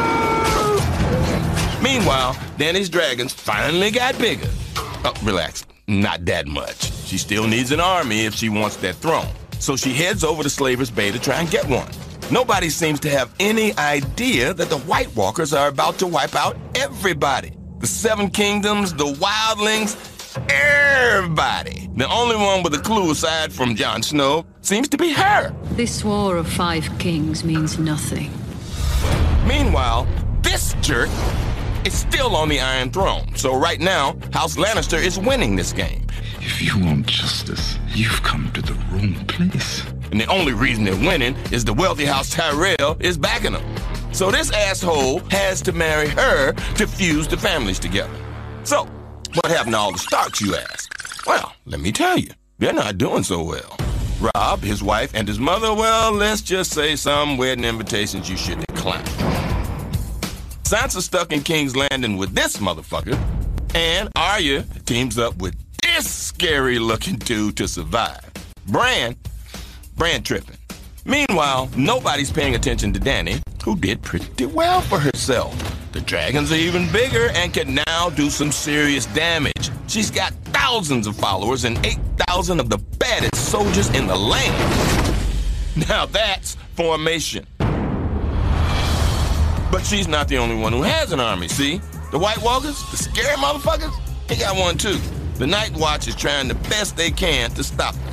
Meanwhile, Dany's dragons finally got bigger. Oh, relax, not that much. She still needs an army if she wants that throne. So she heads over to Slaver's Bay to try and get one. Nobody seems to have any idea that the White Walkers are about to wipe out everybody. The Seven Kingdoms, the Wildlings, everybody. The only one with a clue aside from Jon Snow seems to be her. This war of five kings means nothing. Meanwhile, this jerk is still on the Iron Throne. So right now, House Lannister is winning this game. If you want justice, you've come to the wrong place. And the only reason they're winning is the wealthy House Tyrell is backing them. So this asshole has to marry her to fuse the families together. So, what happened to all the Starks, you ask? Well, let me tell you, they're not doing so well. Rob, his wife, and his mother, well, let's just say some wedding invitations you should decline. Sansa's stuck in King's Landing with this motherfucker, and Arya teams up with this scary-looking dude to survive. Bran, Bran tripping. Meanwhile, nobody's paying attention to Dany, who did pretty well for herself. The dragons are even bigger and can now do some serious damage. She's got thousands of followers and eight thousand of the baddest soldiers in the land. Now that's formation. But she's not the only one who has an army, see? The White Walkers, the scary motherfuckers, they got one too. The Night Watch is trying the best they can to stop them.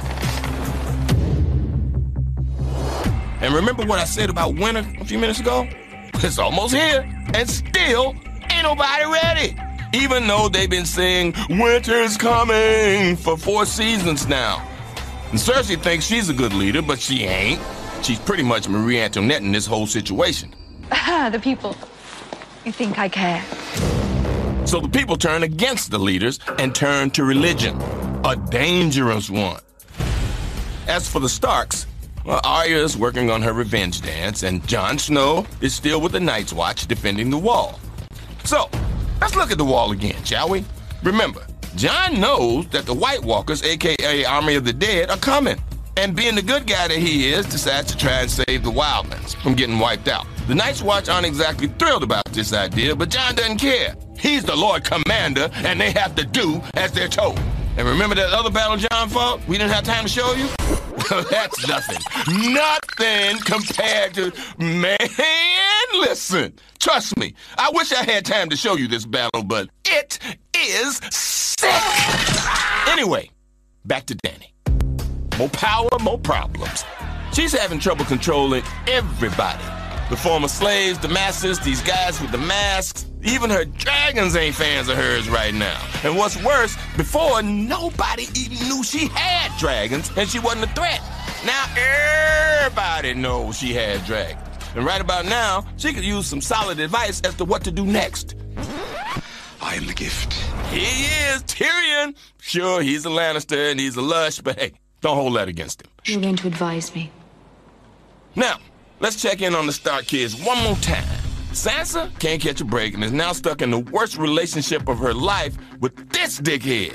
And remember what I said about winter a few minutes ago? It's almost here, and still ain't nobody ready. Even though they've been saying winter's coming for four seasons now. And Cersei thinks she's a good leader, but she ain't. She's pretty much Marie Antoinette in this whole situation. The people. You think I care? So the people turn against the leaders and turn to religion, a dangerous one. As for the Starks, well, Arya is working on her revenge dance, and Jon Snow is still with the Night's Watch defending the wall. So, let's look at the wall again, shall we? Remember, Jon knows that the White Walkers, a k a. Army of the Dead, are coming. And being the good guy that he is, decides to try and save the wildlands from getting wiped out. The Night's Watch aren't exactly thrilled about this idea, but Jon doesn't care. He's the Lord Commander, and they have to do as they're told. And remember that other battle Jon fought? We didn't have time to show you? Well, that's nothing. Nothing compared to... Man, listen. Trust me. I wish I had time to show you this battle, but it is sick. Anyway, back to Dany. More power, more problems. She's having trouble controlling everybody. The former slaves, the masters, these guys with the masks. Even her dragons ain't fans of hers right now. And what's worse, before, nobody even knew she had dragons, and she wasn't a threat. Now everybody knows she had dragons. And right about now, she could use some solid advice as to what to do next. I am the gift. He is, Tyrion. Sure, he's a Lannister and he's a lush, but hey, don't hold that against him. You're going to advise me. Now, let's check in on the Stark kids one more time. Sansa can't catch a break and is now stuck in the worst relationship of her life with this dickhead.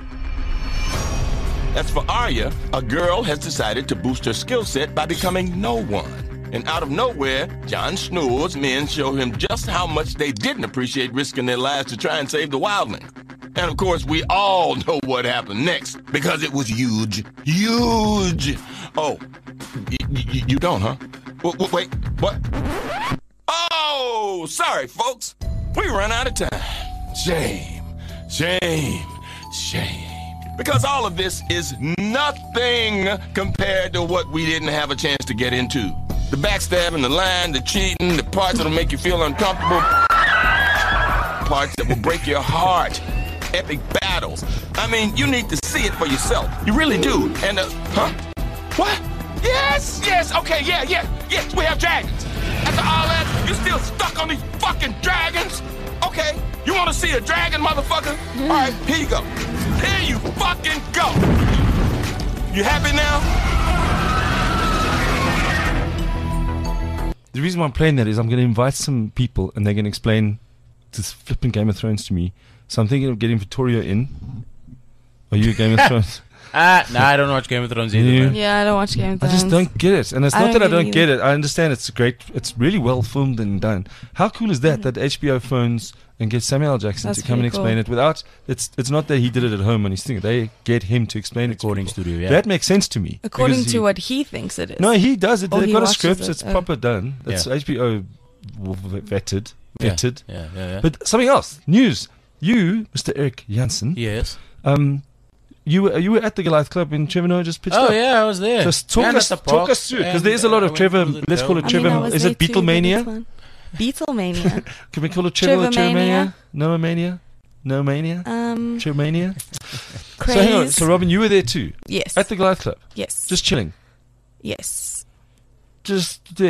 As for Arya, a girl has decided to boost her skill set by becoming no one. And out of nowhere, Jon Snow's men show him just how much they didn't appreciate risking their lives to try and save the wildlings. And of course, we all know what happened next, because it was huge. Huge! Oh, y- y- you don't, huh? W- wait, what? Oh, sorry, folks. We run out of time. Shame, shame, shame. Because all of this is nothing compared to what we didn't have a chance to get into. The backstabbing, the lying, the cheating, the parts that'll make you feel uncomfortable, parts that will break your heart, epic battles. I mean, you need to see it for yourself. You really do. And, uh, huh? What? Yes, yes, okay, yeah, yeah, yes, we have dragons. After all that, you still stuck on these fucking dragons? Okay, you want to see a dragon, motherfucker? All right, here you go. Here you fucking go. You happy now? The reason why I'm playing that is I'm going to invite some people and they're going to explain this flipping Game of Thrones to me. So I'm thinking of getting Vittorio in. Are you a Game of Thrones? Ah, nah, I don't watch Game of Thrones either. Yeah. Man. Yeah, I don't watch Game of I Thrones. just don't get it. And it's I not don't that I get it don't get either. it. I understand it's great. It's really well filmed and done. How cool is that, that H B O phones and get Samuel L. Jackson That's to come and pretty explain cool. it without... It's it's not that he did it at home on his thing. They get him to explain it to Recording people. studio, yeah. That makes sense to me. According because to he- what he thinks it is. No, he does it. Or They've he got a watches script. it. It's Oh. proper done. It's Yeah. H B O v- vetted. Yeah. Vetted. Yeah, yeah, yeah. But something else. News. You, Mister Eric Jansen, yes. um, you were you were at the Goliath Club in Trevor Noah just pitched Oh up. yeah, I was there. Just talk And us at the talk park, us through because and, there is a lot uh, of I Trevor. went to the Let's call it I dome. mean, I Trevor. was Is there it too, but Beatlemania? it's fine. Beatlemania. Can we call it Trevor? Trevor-mania? Noah Mania? No Mania? um, Trevor Mania? craze. So hang on. So Robin, you were there too yes. at the Goliath Club, yes. just chilling, yes. just there.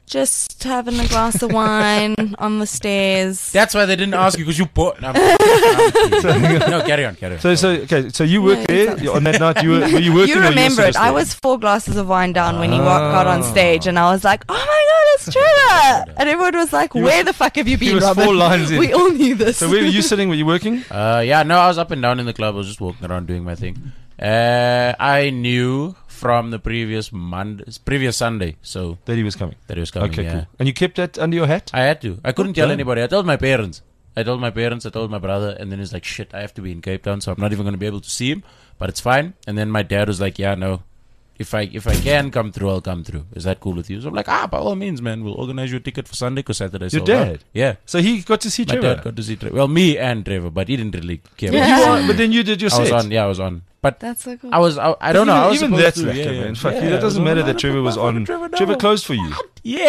just having a glass of wine on the stairs. That's why they didn't ask you because you bought. No, I'm kidding. no, carry on, carry on. So, so okay. So you worked Yeah, there on that night. You were, were you working? You or remember were it. just I there? was four glasses of wine down when he wa- got on stage, and I was like, "Oh my god, it's Trevor!" And everyone was like, He "Where was- the fuck have you he been, was Robert?" four lines in. We all knew this. So where were you sitting? Were you working? Uh, yeah, no, I was up and down in the club. I was just walking around doing my thing. Uh, I knew from the previous Monday, previous Sunday, so that he was coming. That he was coming. Okay, yeah. cool. And you kept that under your hat? I had to. I couldn't Okay. tell anybody. I told my parents. I told my parents. I told my brother, and then he's like, "Shit, I have to be in Cape Town, so I'm not even going to be able to see him." But it's fine. And then my dad was like, "Yeah, no. If I if I can come through, I'll come through. Is that cool with you?" So I'm like, "Ah, by all means, man. We'll organize you a ticket for Sunday because Saturday's Your sold out." dad? Yeah. So he got to see my Trevor? dad got to see Trevor. Well, me and Trevor, but he didn't really care. You are- but then you did your I was set. on. Yeah, I was on. But That's so cool. I was. I, I But don't know. even- I was even supposed that's to, lekker, yeah, man. yeah. Fuck you, Yeah, that I doesn't was matter on. that Trevor was on. Trevor, no. Trevor closed for you.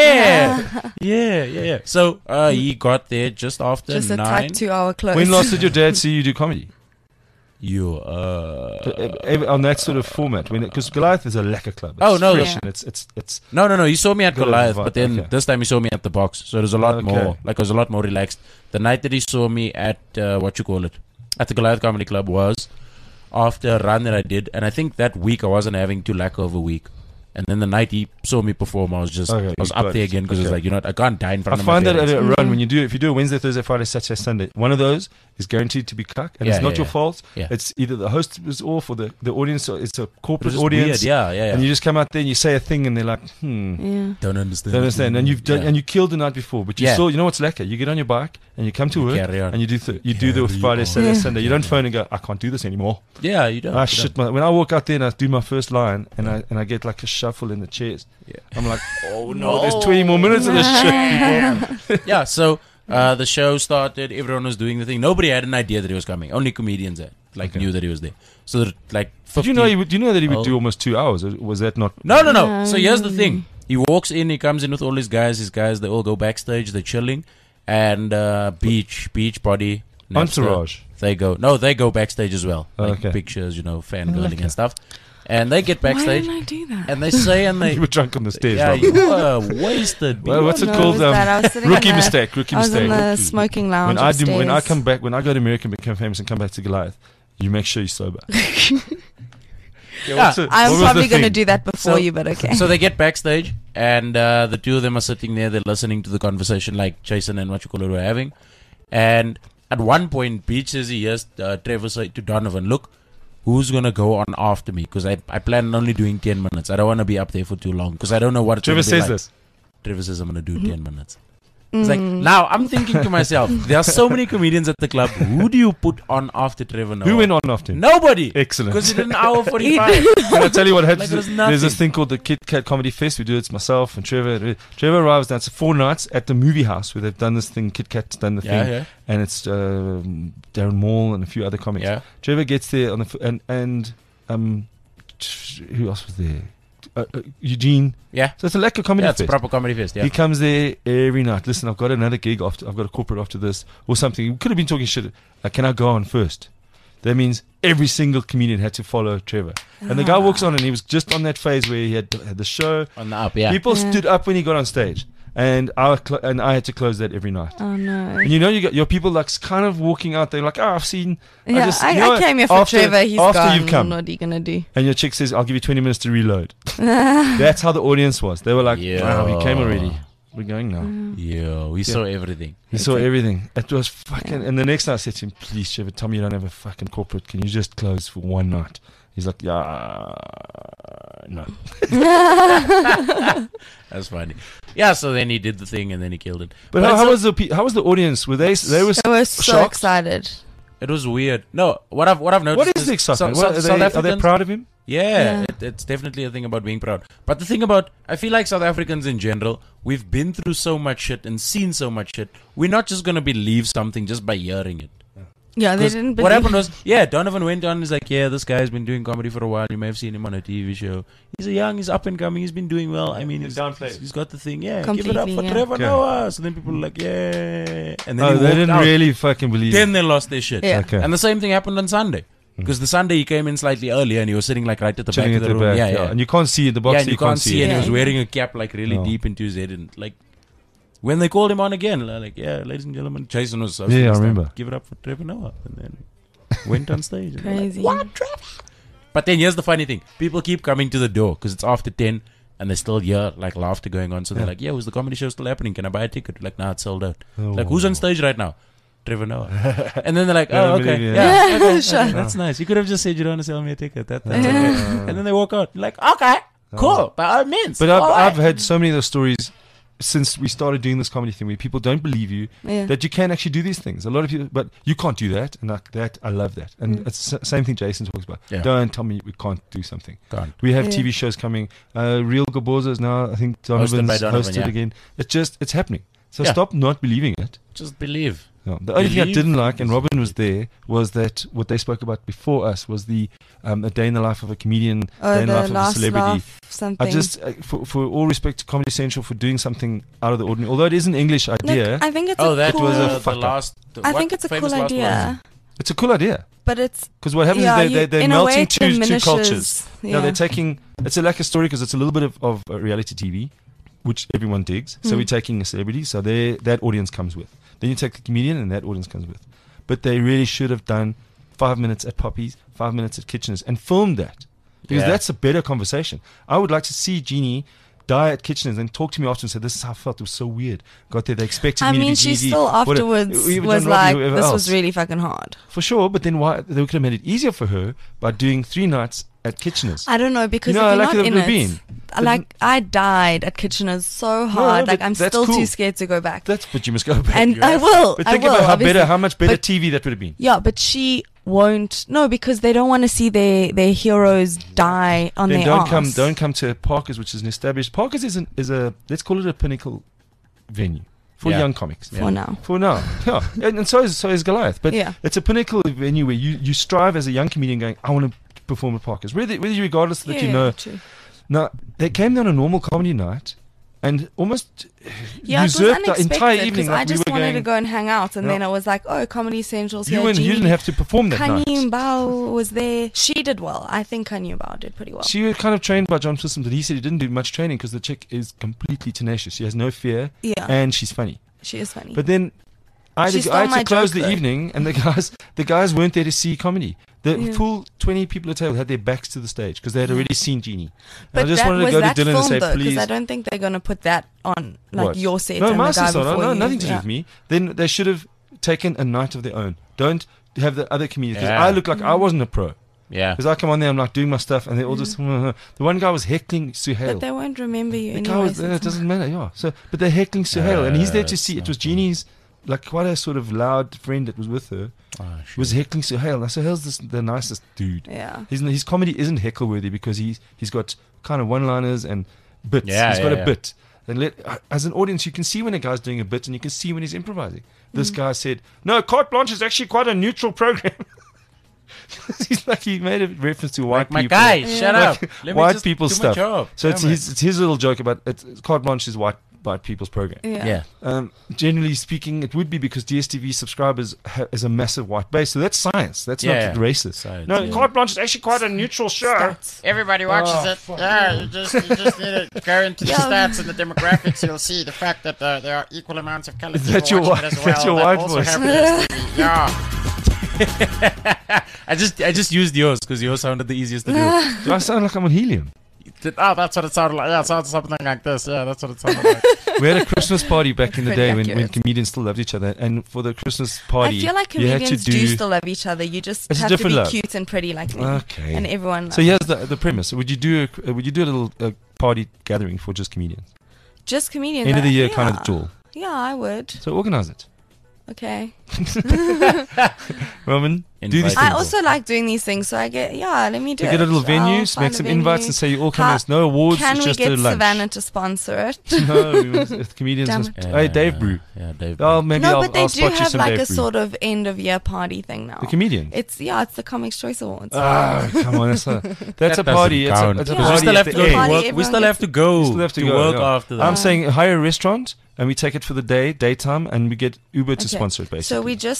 Yeah, yeah, yeah, yeah. So uh, he got there just after Just a nine. tight two-hour close. When last did your dad see you do comedy? You uh, Uh, on that sort of format, because Goliath is a lacquer club. It's Oh, no. fresh Yeah. and it's it's it's. No, no, no. He saw me at Got a Goliath, vibe, but then okay. this time he saw me at the box, so it was a lot Okay. more. Like I was a lot more relaxed. The night that he saw me at uh, what you call it, at the Goliath Comedy Club was after a run that I did, and I think that week I wasn't having too lack of a week. And then the night he saw me perform, I was just Okay, I was you up got there it. again because I was Okay. like, you know what, I can't die in I front of my find that at parents. a run when you do if you do a Wednesday, Thursday, Friday, Saturday, Sunday, one of those is guaranteed to be cuck, and Yeah, it's not yeah, your yeah. fault. Yeah. It's either the host was off or the the audience. Or it's a corporate just audience. weird, yeah, yeah, yeah. And you just come out there and you say a thing, and they're like, hmm. Yeah. Don't understand. Don't understand, and you've done, Yeah. and you killed the night before, but you Yeah. still, you know what's lekker? You get on your bike and you come to You work carry on. and you do th- you do the Carry Friday, on. Saturday, Yeah. Sunday. You don't phone and go, I can't do this anymore. Yeah, you don't. Ah you shit! don't. My, when I walk out there and I do my first line and I and I get like a shuffle in the chairs, Yeah. I'm like, oh no, there's twenty more minutes of this shit, people. Yeah, so uh, the show started. Everyone was doing the thing. Nobody had an idea that he was coming. Only comedians had, like Okay. knew that he was there. So that, like, Did you know? He fifty would, do you know that he would Oh. do almost two hours? Or was that not? No, no, no. So here's the thing. He walks in, he comes in with all his guys. His guys, they all go backstage, they're chilling. And uh, Beach, Beach Body, Napster, Entourage. they go, no, they go backstage as well. Oh, Like okay. pictures, you know, fangirling and stuff. And they get Why backstage. didn't I do that? And they say, and they. You were drunk on the stairs. Yeah, Robert. you were wasted. Well, what's it No, called? was that? I Um, was sitting rookie in the- mistake. Rookie I was mistake. in the Rookie. smoking lounge. When I do, when I upstairs. come back, when I go to America and become famous and come back to Goliath, you make sure you're sober. Yeah, what's it- I'm what was probably the going to thing? do that before So- you, but okay. So they get backstage, and uh, the two of them are sitting there. They're listening to the conversation, like Jason and what you call it were having. And at one point, Beach says he hears uh, Trevor say to Donovan, "Look, who's gonna go on after me? Because I I plan on only doing ten minutes. I don't want to be up there for too long because I don't know what it's Trevor gonna be says like." this. Trevor says I'm gonna do ten minutes. It's like, now I'm thinking to myself, there are so many comedians at the club. Who do you put on after Trevor Noah? Who went on after him? Nobody. Excellent. Because he did an hour forty-five. Can I tell you what happens? Like, there's There's this nothing. thing called the Kit Kat Comedy Fest. We do it. It's myself and Trevor. Trevor arrives down. It's four nights at the movie house where they've done this thing. Kit Kat's done the Yeah, thing, yeah. and it's uh, Darren Maul and a few other comics. Yeah. Trevor gets there on the f- and and um, who else was there? Uh, uh, Eugene. Yeah. So it's a lekker comedy Yeah, it's a fest. proper comedy fest. Yeah. He comes there every night. Listen, I've got another gig after. I've got a corporate after this or something. He could have been talking shit. Like, can I go on first? That means every single comedian had to follow Trevor. And the guy walks on, and he was just on that phase where he had, had the show. On the up, yeah. People Yeah. stood up when he got on stage, and I cl- and I had to close that every night. Oh no. And you know, you got your people like kind of walking out there, like, oh, I've seen. Yeah, I, just, I, you know, came here for after, Trevor. He's after gone. you've come, What are you gonna do? and your chick says, "I'll give you twenty minutes to reload." That's how the audience was. They were like, Yeah. "Wow, he came already. We're going now." Yeah, we saw everything. He saw everything. It was fucking. And the next night I said to him, "Please, Trevor, tell me you don't have a fucking corporate. Can you just close for one night?" He's like, "Yeah, no." That's funny. Yeah, so then he did the thing and then he killed it. But, how, it's how a- was the pe- how was the audience? Were they they were I was so shocked? excited. It was weird. No, what I've what I've noticed. What is the excitement? So, What- so, are, South they, are they Africans- proud of him? Yeah, Yeah. It, it's definitely a thing about being proud. But the thing about, I feel like South Africans in general, we've been through so much shit and seen so much shit. We're not just gonna believe something just by hearing it. Yeah, they 'Cause didn't. what believe- happened was, yeah, Donovan went on and he's like, yeah, this guy's been doing comedy for a while. You may have seen him on a T V show. He's a young, he's up and coming, he's been doing well. I mean, He's he's, downplayed. he's got the thing, yeah. Give it up Completely, for yeah. Trevor Okay. Noah. So then people were like, yeah. And then Oh, he they walked didn't out. really fucking believe Then it. they lost their shit. Yeah. Okay. And the same thing happened on Sunday. Because the Sunday he came in slightly earlier and he was sitting like right at the Chilling back of at the, the room. back, yeah, yeah. yeah. And you can't see in the box. Yeah, and you, you can't see, and Yeah. he was wearing a cap like really No. deep into his head, and like when they called him on again, like, yeah, ladies and gentlemen, Jason was so Yeah, I finished, remember. like, give it up for Trevor Noah, and then went on stage. And like, Crazy. what, Trevor? But then here's the funny thing: people keep coming to the door because it's after ten, and they still hear like laughter going on. So they're Yeah. like, "Yeah, was the comedy show still happening? Can I buy a ticket?" Like, nah, it's sold out. Oh. Like, who's on stage right now? Trevor Noah. And then they're like, Yeah, "Oh, I okay, believe you. yeah, okay, Sure. okay, that's nice. You could have just said you don't want to sell me a ticket. That, that's okay." And then they walk out. You're like, "Okay, cool, by all means." But I've, all right. I've had so many of those stories since we started doing this comedy thing where people don't believe you Yeah. that you can actually do these things. A lot of people, but you can't do that. And like that, I love that. And it's the same thing Jason talks about. Yeah. Don't tell me we can't do something. Can't. We have Yeah. T V shows coming. Uh, Real Gaboza is now, I think, Donovan's by hosted, Donovan, yeah. again. It's just, it's happening. So Yeah. stop not believing it. Just believe. No. The only thing I Believe didn't like, and is- Robin was there, was that what they spoke about before us was the um, a day in the life of a comedian, Oh, day in the life the of a last celebrity. laugh something. I just, uh, for, for all respect to Comedy Central for doing something out of the ordinary, although it is an English Look, idea, I think it's Oh, a that cool, was a uh, the fuck up. last. the- I what think it's a famous cool last words? idea, it's a cool idea. but it's Because what happens yeah, is they, you- they, they're in a way melting it two, two diminishes- cultures. Yeah. No, they're taking, it's a, like a story because it's a little bit of, of uh, reality T V, which everyone digs. So Hmm. we're taking a celebrity, so they that audience comes with. Then you take the comedian and that audience comes with. But they really should have done five minutes at Poppy's, five minutes at Kitchener's, and filmed that. Because Yeah. that's a better conversation. I would like to see Jeannie die at Kitchener's and talk to me after and say, this is how I felt. It was so weird. Got there, they expected I me mean, to she be still Jeannie. Whatever. afterwards Even was John Robbie, like, whoever this else. was really fucking hard. For sure, but then why they could have made it easier for her by doing three nights at Kitchener's. I don't know because You know, if you're like not the in the it, bean. I like I died at Kitchener's so hard. but like I'm that's still cool. too scared to go back. That's but you must go back. And You I have- will, But I think will, about how obviously. better, how much better But- T V that would have been. Yeah, but she won't. No, because they don't want to see their their heroes die on Then their don't arse. come, don't come to Parker's, which is an established. Parker's is an, is a let's call it a pinnacle venue for Yeah. young comics. for now. For now, yeah, and, and so is so is Goliath. But Yeah. it's a pinnacle venue where you, you strive as a young comedian, going, I want to perform at Parker's, whether whether you regardless that Yeah, you know. true. Now they came down a normal comedy night, and almost Yeah, it was usurped the unexpected entire evening. because Like I we just were wanted going, to go and hang out, and Yeah. then I was like, "Oh, Comedy Central's you, here." wouldn't- you Jeannie- didn't have to perform that night. Kanye Mbao was there. She did well. I think Kanye Mbao did pretty well. She was kind of trained by John Swissam, but he said he didn't do much training because the chick is completely tenacious. She has no fear, Yeah. and she's funny. She is funny. But then I had, She to, stole I had my to close joke, the though. evening, and the guys the guys weren't there to see comedy. The Yeah. full twenty people at the table had their backs to the stage because they had already seen Jeannie. But And I just that, wanted to was go that to Dylan and filmed say, though? Because please. I don't think they're gonna put that on like What? your set No, and my the guy sister, no, before no, you. nothing to do Yeah. with me. Then they should have taken a night of their own. Don't have the other comedians. 'Cause Yeah. I look like I wasn't a pro. Yeah. Because I come on there, I'm like doing my stuff, and they're all just. The one guy was heckling Suhail. But they won't remember you The guy anyway. was so there, it it's doesn't matter, yeah. So, but they're heckling Suhail, and he's there to Uh, see. It it's was not Jeannie's, like quite a sort of loud friend that was with her, Oh, was heckling Suhail. Now Suhail's this, the nicest dude. Yeah. His his comedy isn't heckle worthy because he's he's got kind of one liners and bits. Yeah, he's got yeah, a yeah. bit. And let, as an audience, you can see when a guy's doing a bit, and you can see when he's improvising. This Mm. guy said, "No, Carte Blanche is actually quite a neutral program." He's like he made a reference to white Like, my people. guy, shut up. Let me white just people do my stuff. job. So it's Damn his, it's his little joke about it's, Carte Blanche is white white people's program. Yeah. Yeah. Um, generally speaking, it would be because D S T V subscribers ha- is a massive white base. So that's science. That's Yeah. not racist. Science, no, yeah. Carte Blanche is actually quite a neutral show. Stats. Everybody watches Oh, it. fuck. Yeah, you just you just need to go into the Yeah. stats and the demographics. You'll see the fact that uh, there are equal amounts of colored Is people that your watching wi- it as well. that's your that white also voice? have D S T V. Yeah. I just I just used yours because yours sounded the easiest to do. Do I sound like I'm on helium? Oh, that's what it sounded like. Yeah, it sounds something like this. Yeah, that's what it sounded like. We had a Christmas party back in the Pretty day when, when accurate. comedians still loved each other, and for the Christmas party, I feel like you had to comedians do. do still love each other. You just It's a have to different be love. cute and pretty like me. Okay. And everyone So loves here's the the premise: Would you do a, uh, would you do a little uh, party gathering for just comedians? just comedians. End of the year yeah. kind of jewel. Yeah, I would. So organize it, Okay. Roman. Do these Invite things. I Things. also like doing these things, so I get yeah. Let me do So it. get a little venue, I'll make find a some venue. invites, and say you all come. How- There's no awards. Can it's we just get a lunch. Savannah to sponsor it? No, we want the comedians. Damn must- it. Hey, Dave Brew. Yeah, Dave. Oh, maybe no, I'll, but they I'll do spot you have some like Dave a Brew. sort of end of year party thing now. The comedian. It's yeah, it's the Comics Choice Awards. Ah, come on, that's a that's a That party. doesn't It's a, count. it's a Yeah. Because party we still at have to the go end. to Party, work. We everyone still have gets- to go You still have to, to go, work yeah. after that. I'm saying hire a restaurant and we take it for the day, daytime, and we get Uber to Okay. sponsor it. Basically, So we just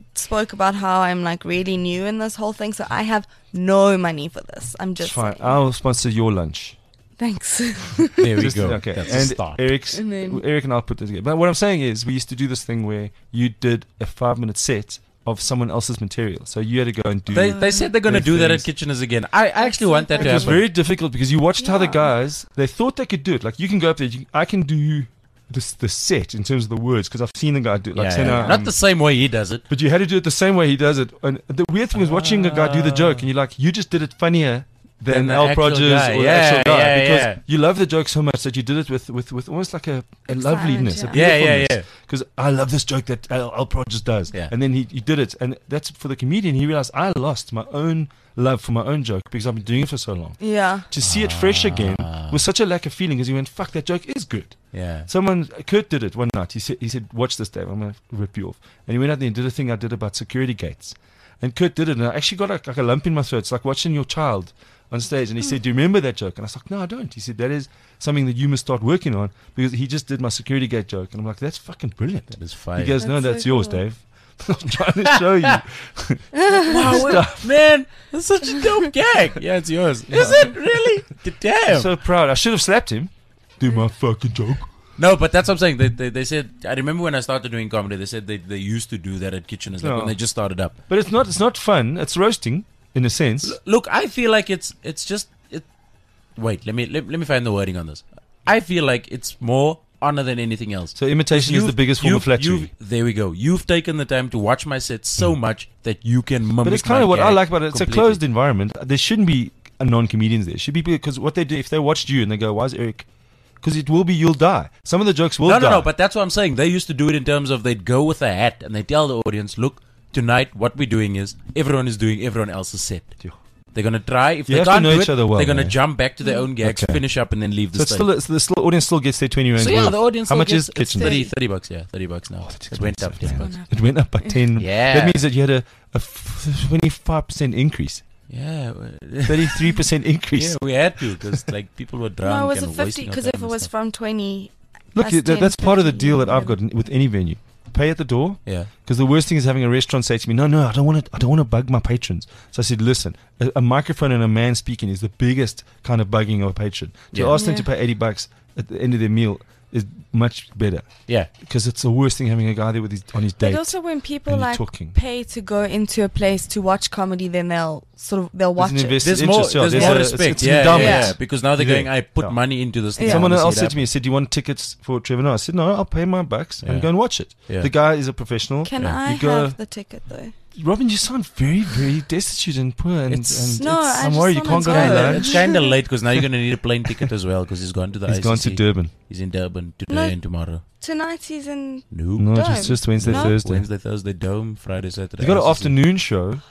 spoke about how I'm like really new in this whole thing, so I have no money for this. I'm just It's fine. saying. I'll sponsor your lunch. Thanks. There we Just- go. Okay. That's and a start. Eric's, And then- Eric and I'll put this together. But what I'm saying is, we used to do this thing where you did a five minute set of someone else's material. So you had to go and do. They, they said they're going to their do that at things. Kitcheners again. I I actually want that It to was happen. very difficult because you watched how the Yeah. guys, they thought they could do it. Like you can go up there, you, I can do this, the set in terms of the words because I've seen the guy do it. Like Yeah, say yeah, now, yeah. Not um, the same way he does it. But you had to do it the same way he does it. And the weird thing was watching a guy do the joke, and you're like, you just did it funnier than Than the Al actual Rogers guy. or Yeah, the actual guy yeah, because yeah. you love the joke so much that you did it with, with, with almost like a, a Excitement, loveliness, a yeah. Yeah, yeah, beautifulness. yeah. Because I love this joke that Al, Al Rogers does. Yeah. And then he, he did it. And that's for the comedian. He realized I lost my own love for my own joke because I've been doing it for so long. Yeah. To see it fresh again Ah. was such a lack of feeling because he went, fuck, that joke is good. Yeah. Someone, Kurt did it one night. He said, he said, watch this, Dave. I'm going to rip you off. And he went out there and did a thing I did about security gates. And Kurt did it. And I actually got like, like a lump in my throat. It's like watching your child on stage. And he said, do you remember that joke? And I was like, no, I don't. He said, that is something that you must start working on because he just did my security gate joke. And I'm like, that's fucking brilliant. That is fine. He goes, no, That's that's so yours, cool. Dave. I'm trying to show you. Wow, Stuff. man, that's such a dope gag. Yeah, it's yours. Is it really? Damn. I'm so proud. I should have slapped him. Do my fucking joke. No, but that's what I'm saying. They, they, they said, I remember when I started doing comedy, they said they, they used to do that at Kitcheners, like No. when they just started up. But it's not. It's not fun. It's roasting, in a sense. Look, I feel like it's it's just it. Wait, let me let, let me find the wording on this. I feel like it's more honor than anything else. So imitation is You've- the biggest form of you've- flattery. you've- There we go. You've taken the time to watch my set so much that you can mimic. But it's kind my of what I gag like about it. It's completely. a closed environment. There shouldn't be a non-comedians there. It should be because what they do, if they watched you and they go, "Why is Eric?" Because it will be you'll die. Some of the jokes will No, die. no, no. But that's what I'm saying. They used to do it in terms of they'd go with a hat and they tell the audience, "Look, tonight what we're doing is everyone is doing everyone else's set." They're gonna try. If You they have to can't know do each it, other well, they're gonna eh? jump back to their own gags, Okay. finish up, and then leave the So it's stage. still, so the still audience still gets their twenty rand. So yeah, worth. the audience. How still much gets, is it's kitchen? thirty, thirty bucks. Yeah, thirty bucks now. it went up ten bucks. It went up by ten. Yeah. That means that you had a, a twenty-five percent increase. Yeah, thirty-three percent increase. Yeah, we had to because like people were drunk. No, it was a and fifty wasting our because time if it and was stuff. from twenty. Look, plus that, ten, that's part of the fifty, deal that I've whatever. got with any venue. Pay at the door. Yeah. Because the worst thing is having a restaurant say to me, "No, no, I don't want to. I don't want to bug my patrons." So I said, "Listen, a, a microphone and a man speaking is the biggest kind of bugging of a patron. To Yeah. ask them Yeah. to pay eighty bucks at the end of their meal is much better Yeah. because it's the worst thing having a guy there with his on his date. But also, when people and you're like talking. pay to go into a place to watch comedy, then they'll sort of they'll watch There's an it. invested There's more, interest. yeah. there's There's more a- it's- respect. it's an yeah, yeah, endowment. yeah, because now they're Yeah. going, I put Yeah. money into this thing. Yeah. I Someone wanna see else it said to me, happen. "said Do you want tickets for Trevor Noah?" I said, "No, I'll pay my bucks Yeah. and go and watch it." Yeah. The guy is a professional. Can Yeah. I You go- have the ticket though? Robin, you sound very, very destitute and poor, and, It's- and No, it's- I I'm just worried you wanna can't go go. to Kinda- lunch. It's kind of late because now you're going to need a plane ticket as well because he's gone to the He's I C C. gone to Durban. He's in Durban today No. and tomorrow. Tonight he's in. No. No, Dome. just just Wednesday, No. Thursday. Wednesday, Thursday, Dome, Friday, Saturday. You got an I C C. afternoon show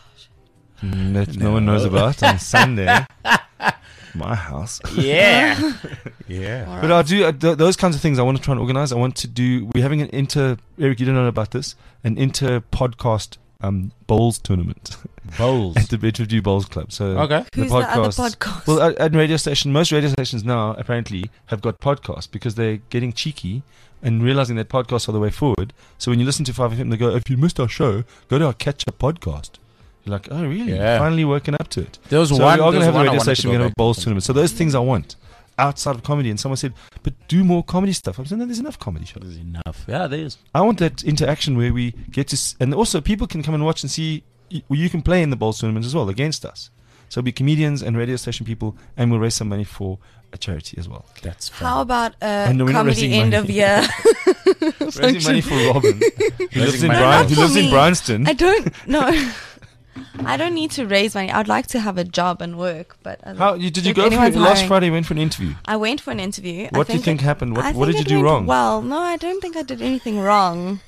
mm, that no. No. one knows about on Sunday. My house. Yeah. yeah. But I do uh, th- those kinds of things. I want to try and organize. I want to do. We're having an inter. Eric, you don't know about this. An inter podcast um, bowls tournament Bowls. at the Bedfordview Bowls Club. So Okay. Who's the other podcast? Well, at, at radio station, most radio stations now apparently have got podcasts because they're getting cheeky and realizing that podcasts are the way forward. So when you listen to five F M, they go, "If you missed our show, go to our catch-up podcast." You're like, "Oh, really? Yeah. Finally woken up to it." There was so one. we are going there to have was a one I radio wanted to station. go We're going to have a back bowls to. tournament. So those things I want outside of comedy. And someone said, "But do more comedy stuff." I'm saying, "No, there's enough comedy shows." There's enough. Yeah, there is. I want that interaction where we get to, s- and also people can come and watch and see. y- well, You can play in the bowls tournament as well against us. So it'll be comedians and radio station people, and we'll raise some money for a charity as well. That's fun. How about a Oh, no, we're not comedy raising end money. of year? Raising money for Robin, who lives in, money. Brian, Not who for lives in me. Bryanston. I don't know. I don't need to raise money. I'd like to have a job and work, but I don't- How you, did you if go for anyone's last hiring- Friday? You went for an interview. I went for an interview. I What do you think think it- happened? What, I what think did you it do went wrong? Well, no, I don't think I did anything wrong.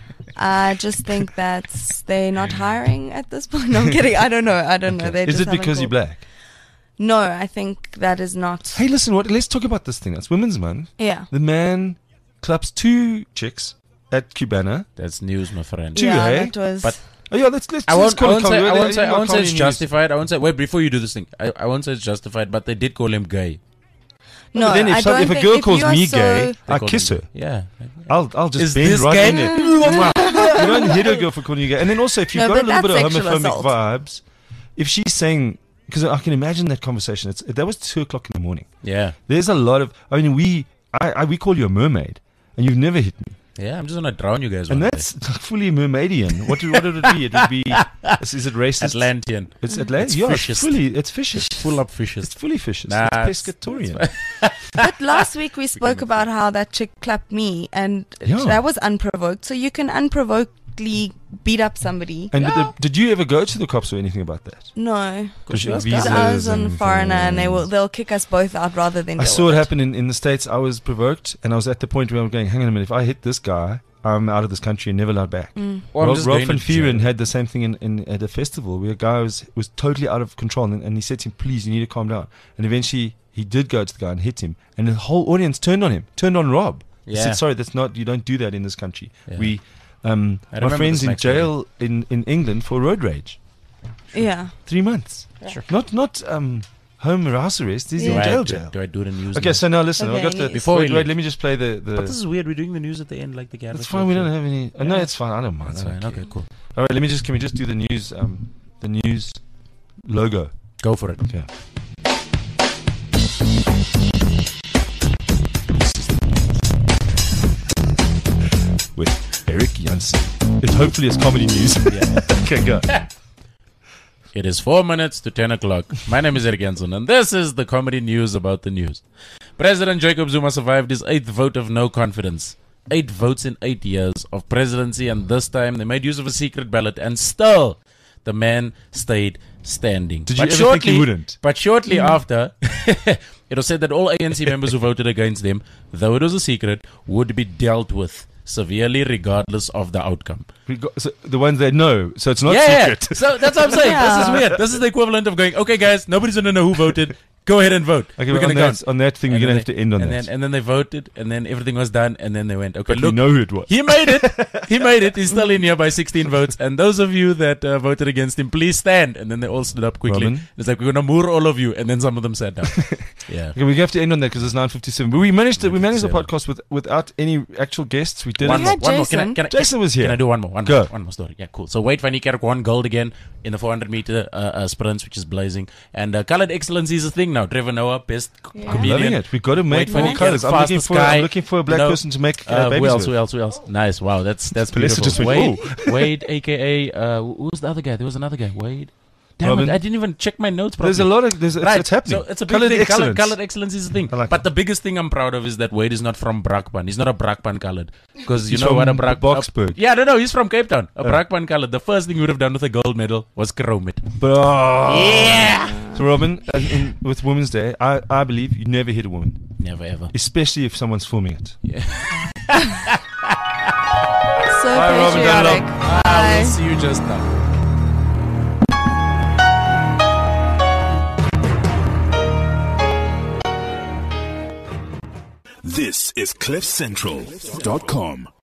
I just think that they're not hiring at this point. No, I'm kidding. I don't know. I don't know. They Is just it haven't because you're called. black? No, I think that is not. Hey, listen. What? Let's talk about this thing. That's Women's Month. Yeah. The man claps two chicks at Cubana. That's news, my friend. Two, yeah, hey? that was. But Oh yeah, let's let's. I let's won't, I call it won't say, comedy. I We're- won't say, we're I not won't say it's comedy news. justified. I won't say, wait, before you do this thing, I, I won't say it's justified, but they did call him gay. no, But then if, I some, don't if a think girl if calls you are me so- gay, They I call kiss him her. gay. Yeah. I'll I'll just Is bend this right gay? in it. you don't hit a girl for calling you gay. And then also, if you've No, got a but little bit of that's sexual homophobic assault. vibes, if she's saying, because I can imagine that conversation. It's that was two o'clock in the morning. Yeah. There's a lot of. I mean, we, I, I we call you a mermaid, and you've never hit me. Yeah, I'm just gonna drown you guys. And one that's fully mermaidian. What, what would it be? It would be. Is, is it day. racist? Atlantean. It's Atlantic. It's Yeah, fishes. it's fully. It's fishes. Full up fishes. It's fully fishes. Nah, it's it's- pescatorian. But last week we spoke about how that chick clapped me, and Yeah. that was unprovoked. So you can unprovokedly beat up somebody. And did, the, did you ever go to the cops or anything about that? No, Because you have because visas I was a and foreigner, and they things. will they'll kick us both out rather than. I deal saw with it happen in, in the States. I was provoked, and I was at the point where I'm going, hang on a minute, if I hit this guy, I'm out of this country and never allowed back. Mm. Or I'm Rob, just Rob going van to jail. Vuren had the same thing in, in at a festival where a guy was, was totally out of control, and, and he said to him, please, you need to calm down. And eventually he did go to the guy and hit him, and the whole audience turned on him, turned on Rob. He Yeah. said, sorry, that's not, you don't do that in this country. Yeah. We, um, I my remember friend's the in snacks story. jail in, in England for road rage. Yeah. Three months. Sure. Not, not um, home house arrest, he's Do in I- jail do- jail. Do I do the news? Okay, now? so now listen, I've Okay, got the, news. Before wait, we wait, leave. let me just play the, the But this is weird. We're doing the news at the end, like the Gavin. It's fine. We don't have any. Uh, no, it's fine. I don't mind. That's I don't fine. care. Okay, cool. All right. Let me just. Can we just do the news? Um, the news logo. Go for it. Okay. With Eric Janssen. It hopefully is comedy news. Okay, go. It is four minutes to ten o'clock. My name is Eric Janssen, and this is the comedy news about the news. President Jacob Zuma survived his eighth vote of no confidence. Eight votes in eight years of presidency, and this time they made use of a secret ballot, and still the man stayed standing. Did you but ever shortly, think he wouldn't? But shortly after, it was said that all A N C members who voted against them, though it was a secret, would be dealt with severely regardless of the outcome. We got, so the ones that know. So it's not yeah, secret. yeah. So that's what I'm saying. This is Yeah. weird. This is the equivalent of going, okay, guys, nobody's going to know who voted. Go ahead and vote. Okay, we're but going on to that, count. on that thing, And we're then going to have they- to end on and that. Then, and then they voted, and then everything was done, and then they went, okay, but look, we know who it was. he made it. He made it. He's still in here by sixteen votes. And those of you that uh, voted against him, please stand. And then they all stood up quickly. Robin? It's like, we're going to moor all of you. And then some of them sat down. Yeah. Okay, we have to end on that because it's nine fifty-seven. But we managed to, we managed the nine podcast with, without any actual guests. We did One it. more, had one more. Can I, Jason. can I, Jason was here. Can I do one more? One Go. more, one more story. Yeah, cool. So Wade van Niekerk won gold again in the four hundred meter uh, uh, sprints, which is blazing. And uh, colored excellence is a thing now. Trevor Noah, best c- Yeah. comedian. Loving it. We've got to make Wade van more Niekerk, colors. I'm looking fastest for. guy. I'm looking for a black You know, person to make uh, Uh, who babies else? with. Who else? Who else? Nice. Wow, that's that's Palesa beautiful. just went, Wade, "Ooh." Wade, aka uh, who was the other guy? There was another guy. Wade. Damn Robin? it! I didn't even check my notes properly. There's a lot of. There's, it's, Right, it's happening. so it's a big Coloured thing. Colored, excellence. colored excellence is a thing. I like but that. the biggest thing I'm proud of is that Wade is not from Brakpan. He's not a Brakpan colored. Because you He's know what a from Brak... Boksburg. uh, yeah, no, no, he's from Cape Town. A Yeah. Brakpan colored. The first thing he would have done with a gold medal was chrome it. But, Yeah! So Robin, uh, in, with Women's Day, I, I believe you never hit a woman, Never ever. especially if someone's filming it. So Bye, Robin patriotic. Dunlop. I will Bye. see you just now. This is cliff central dot com.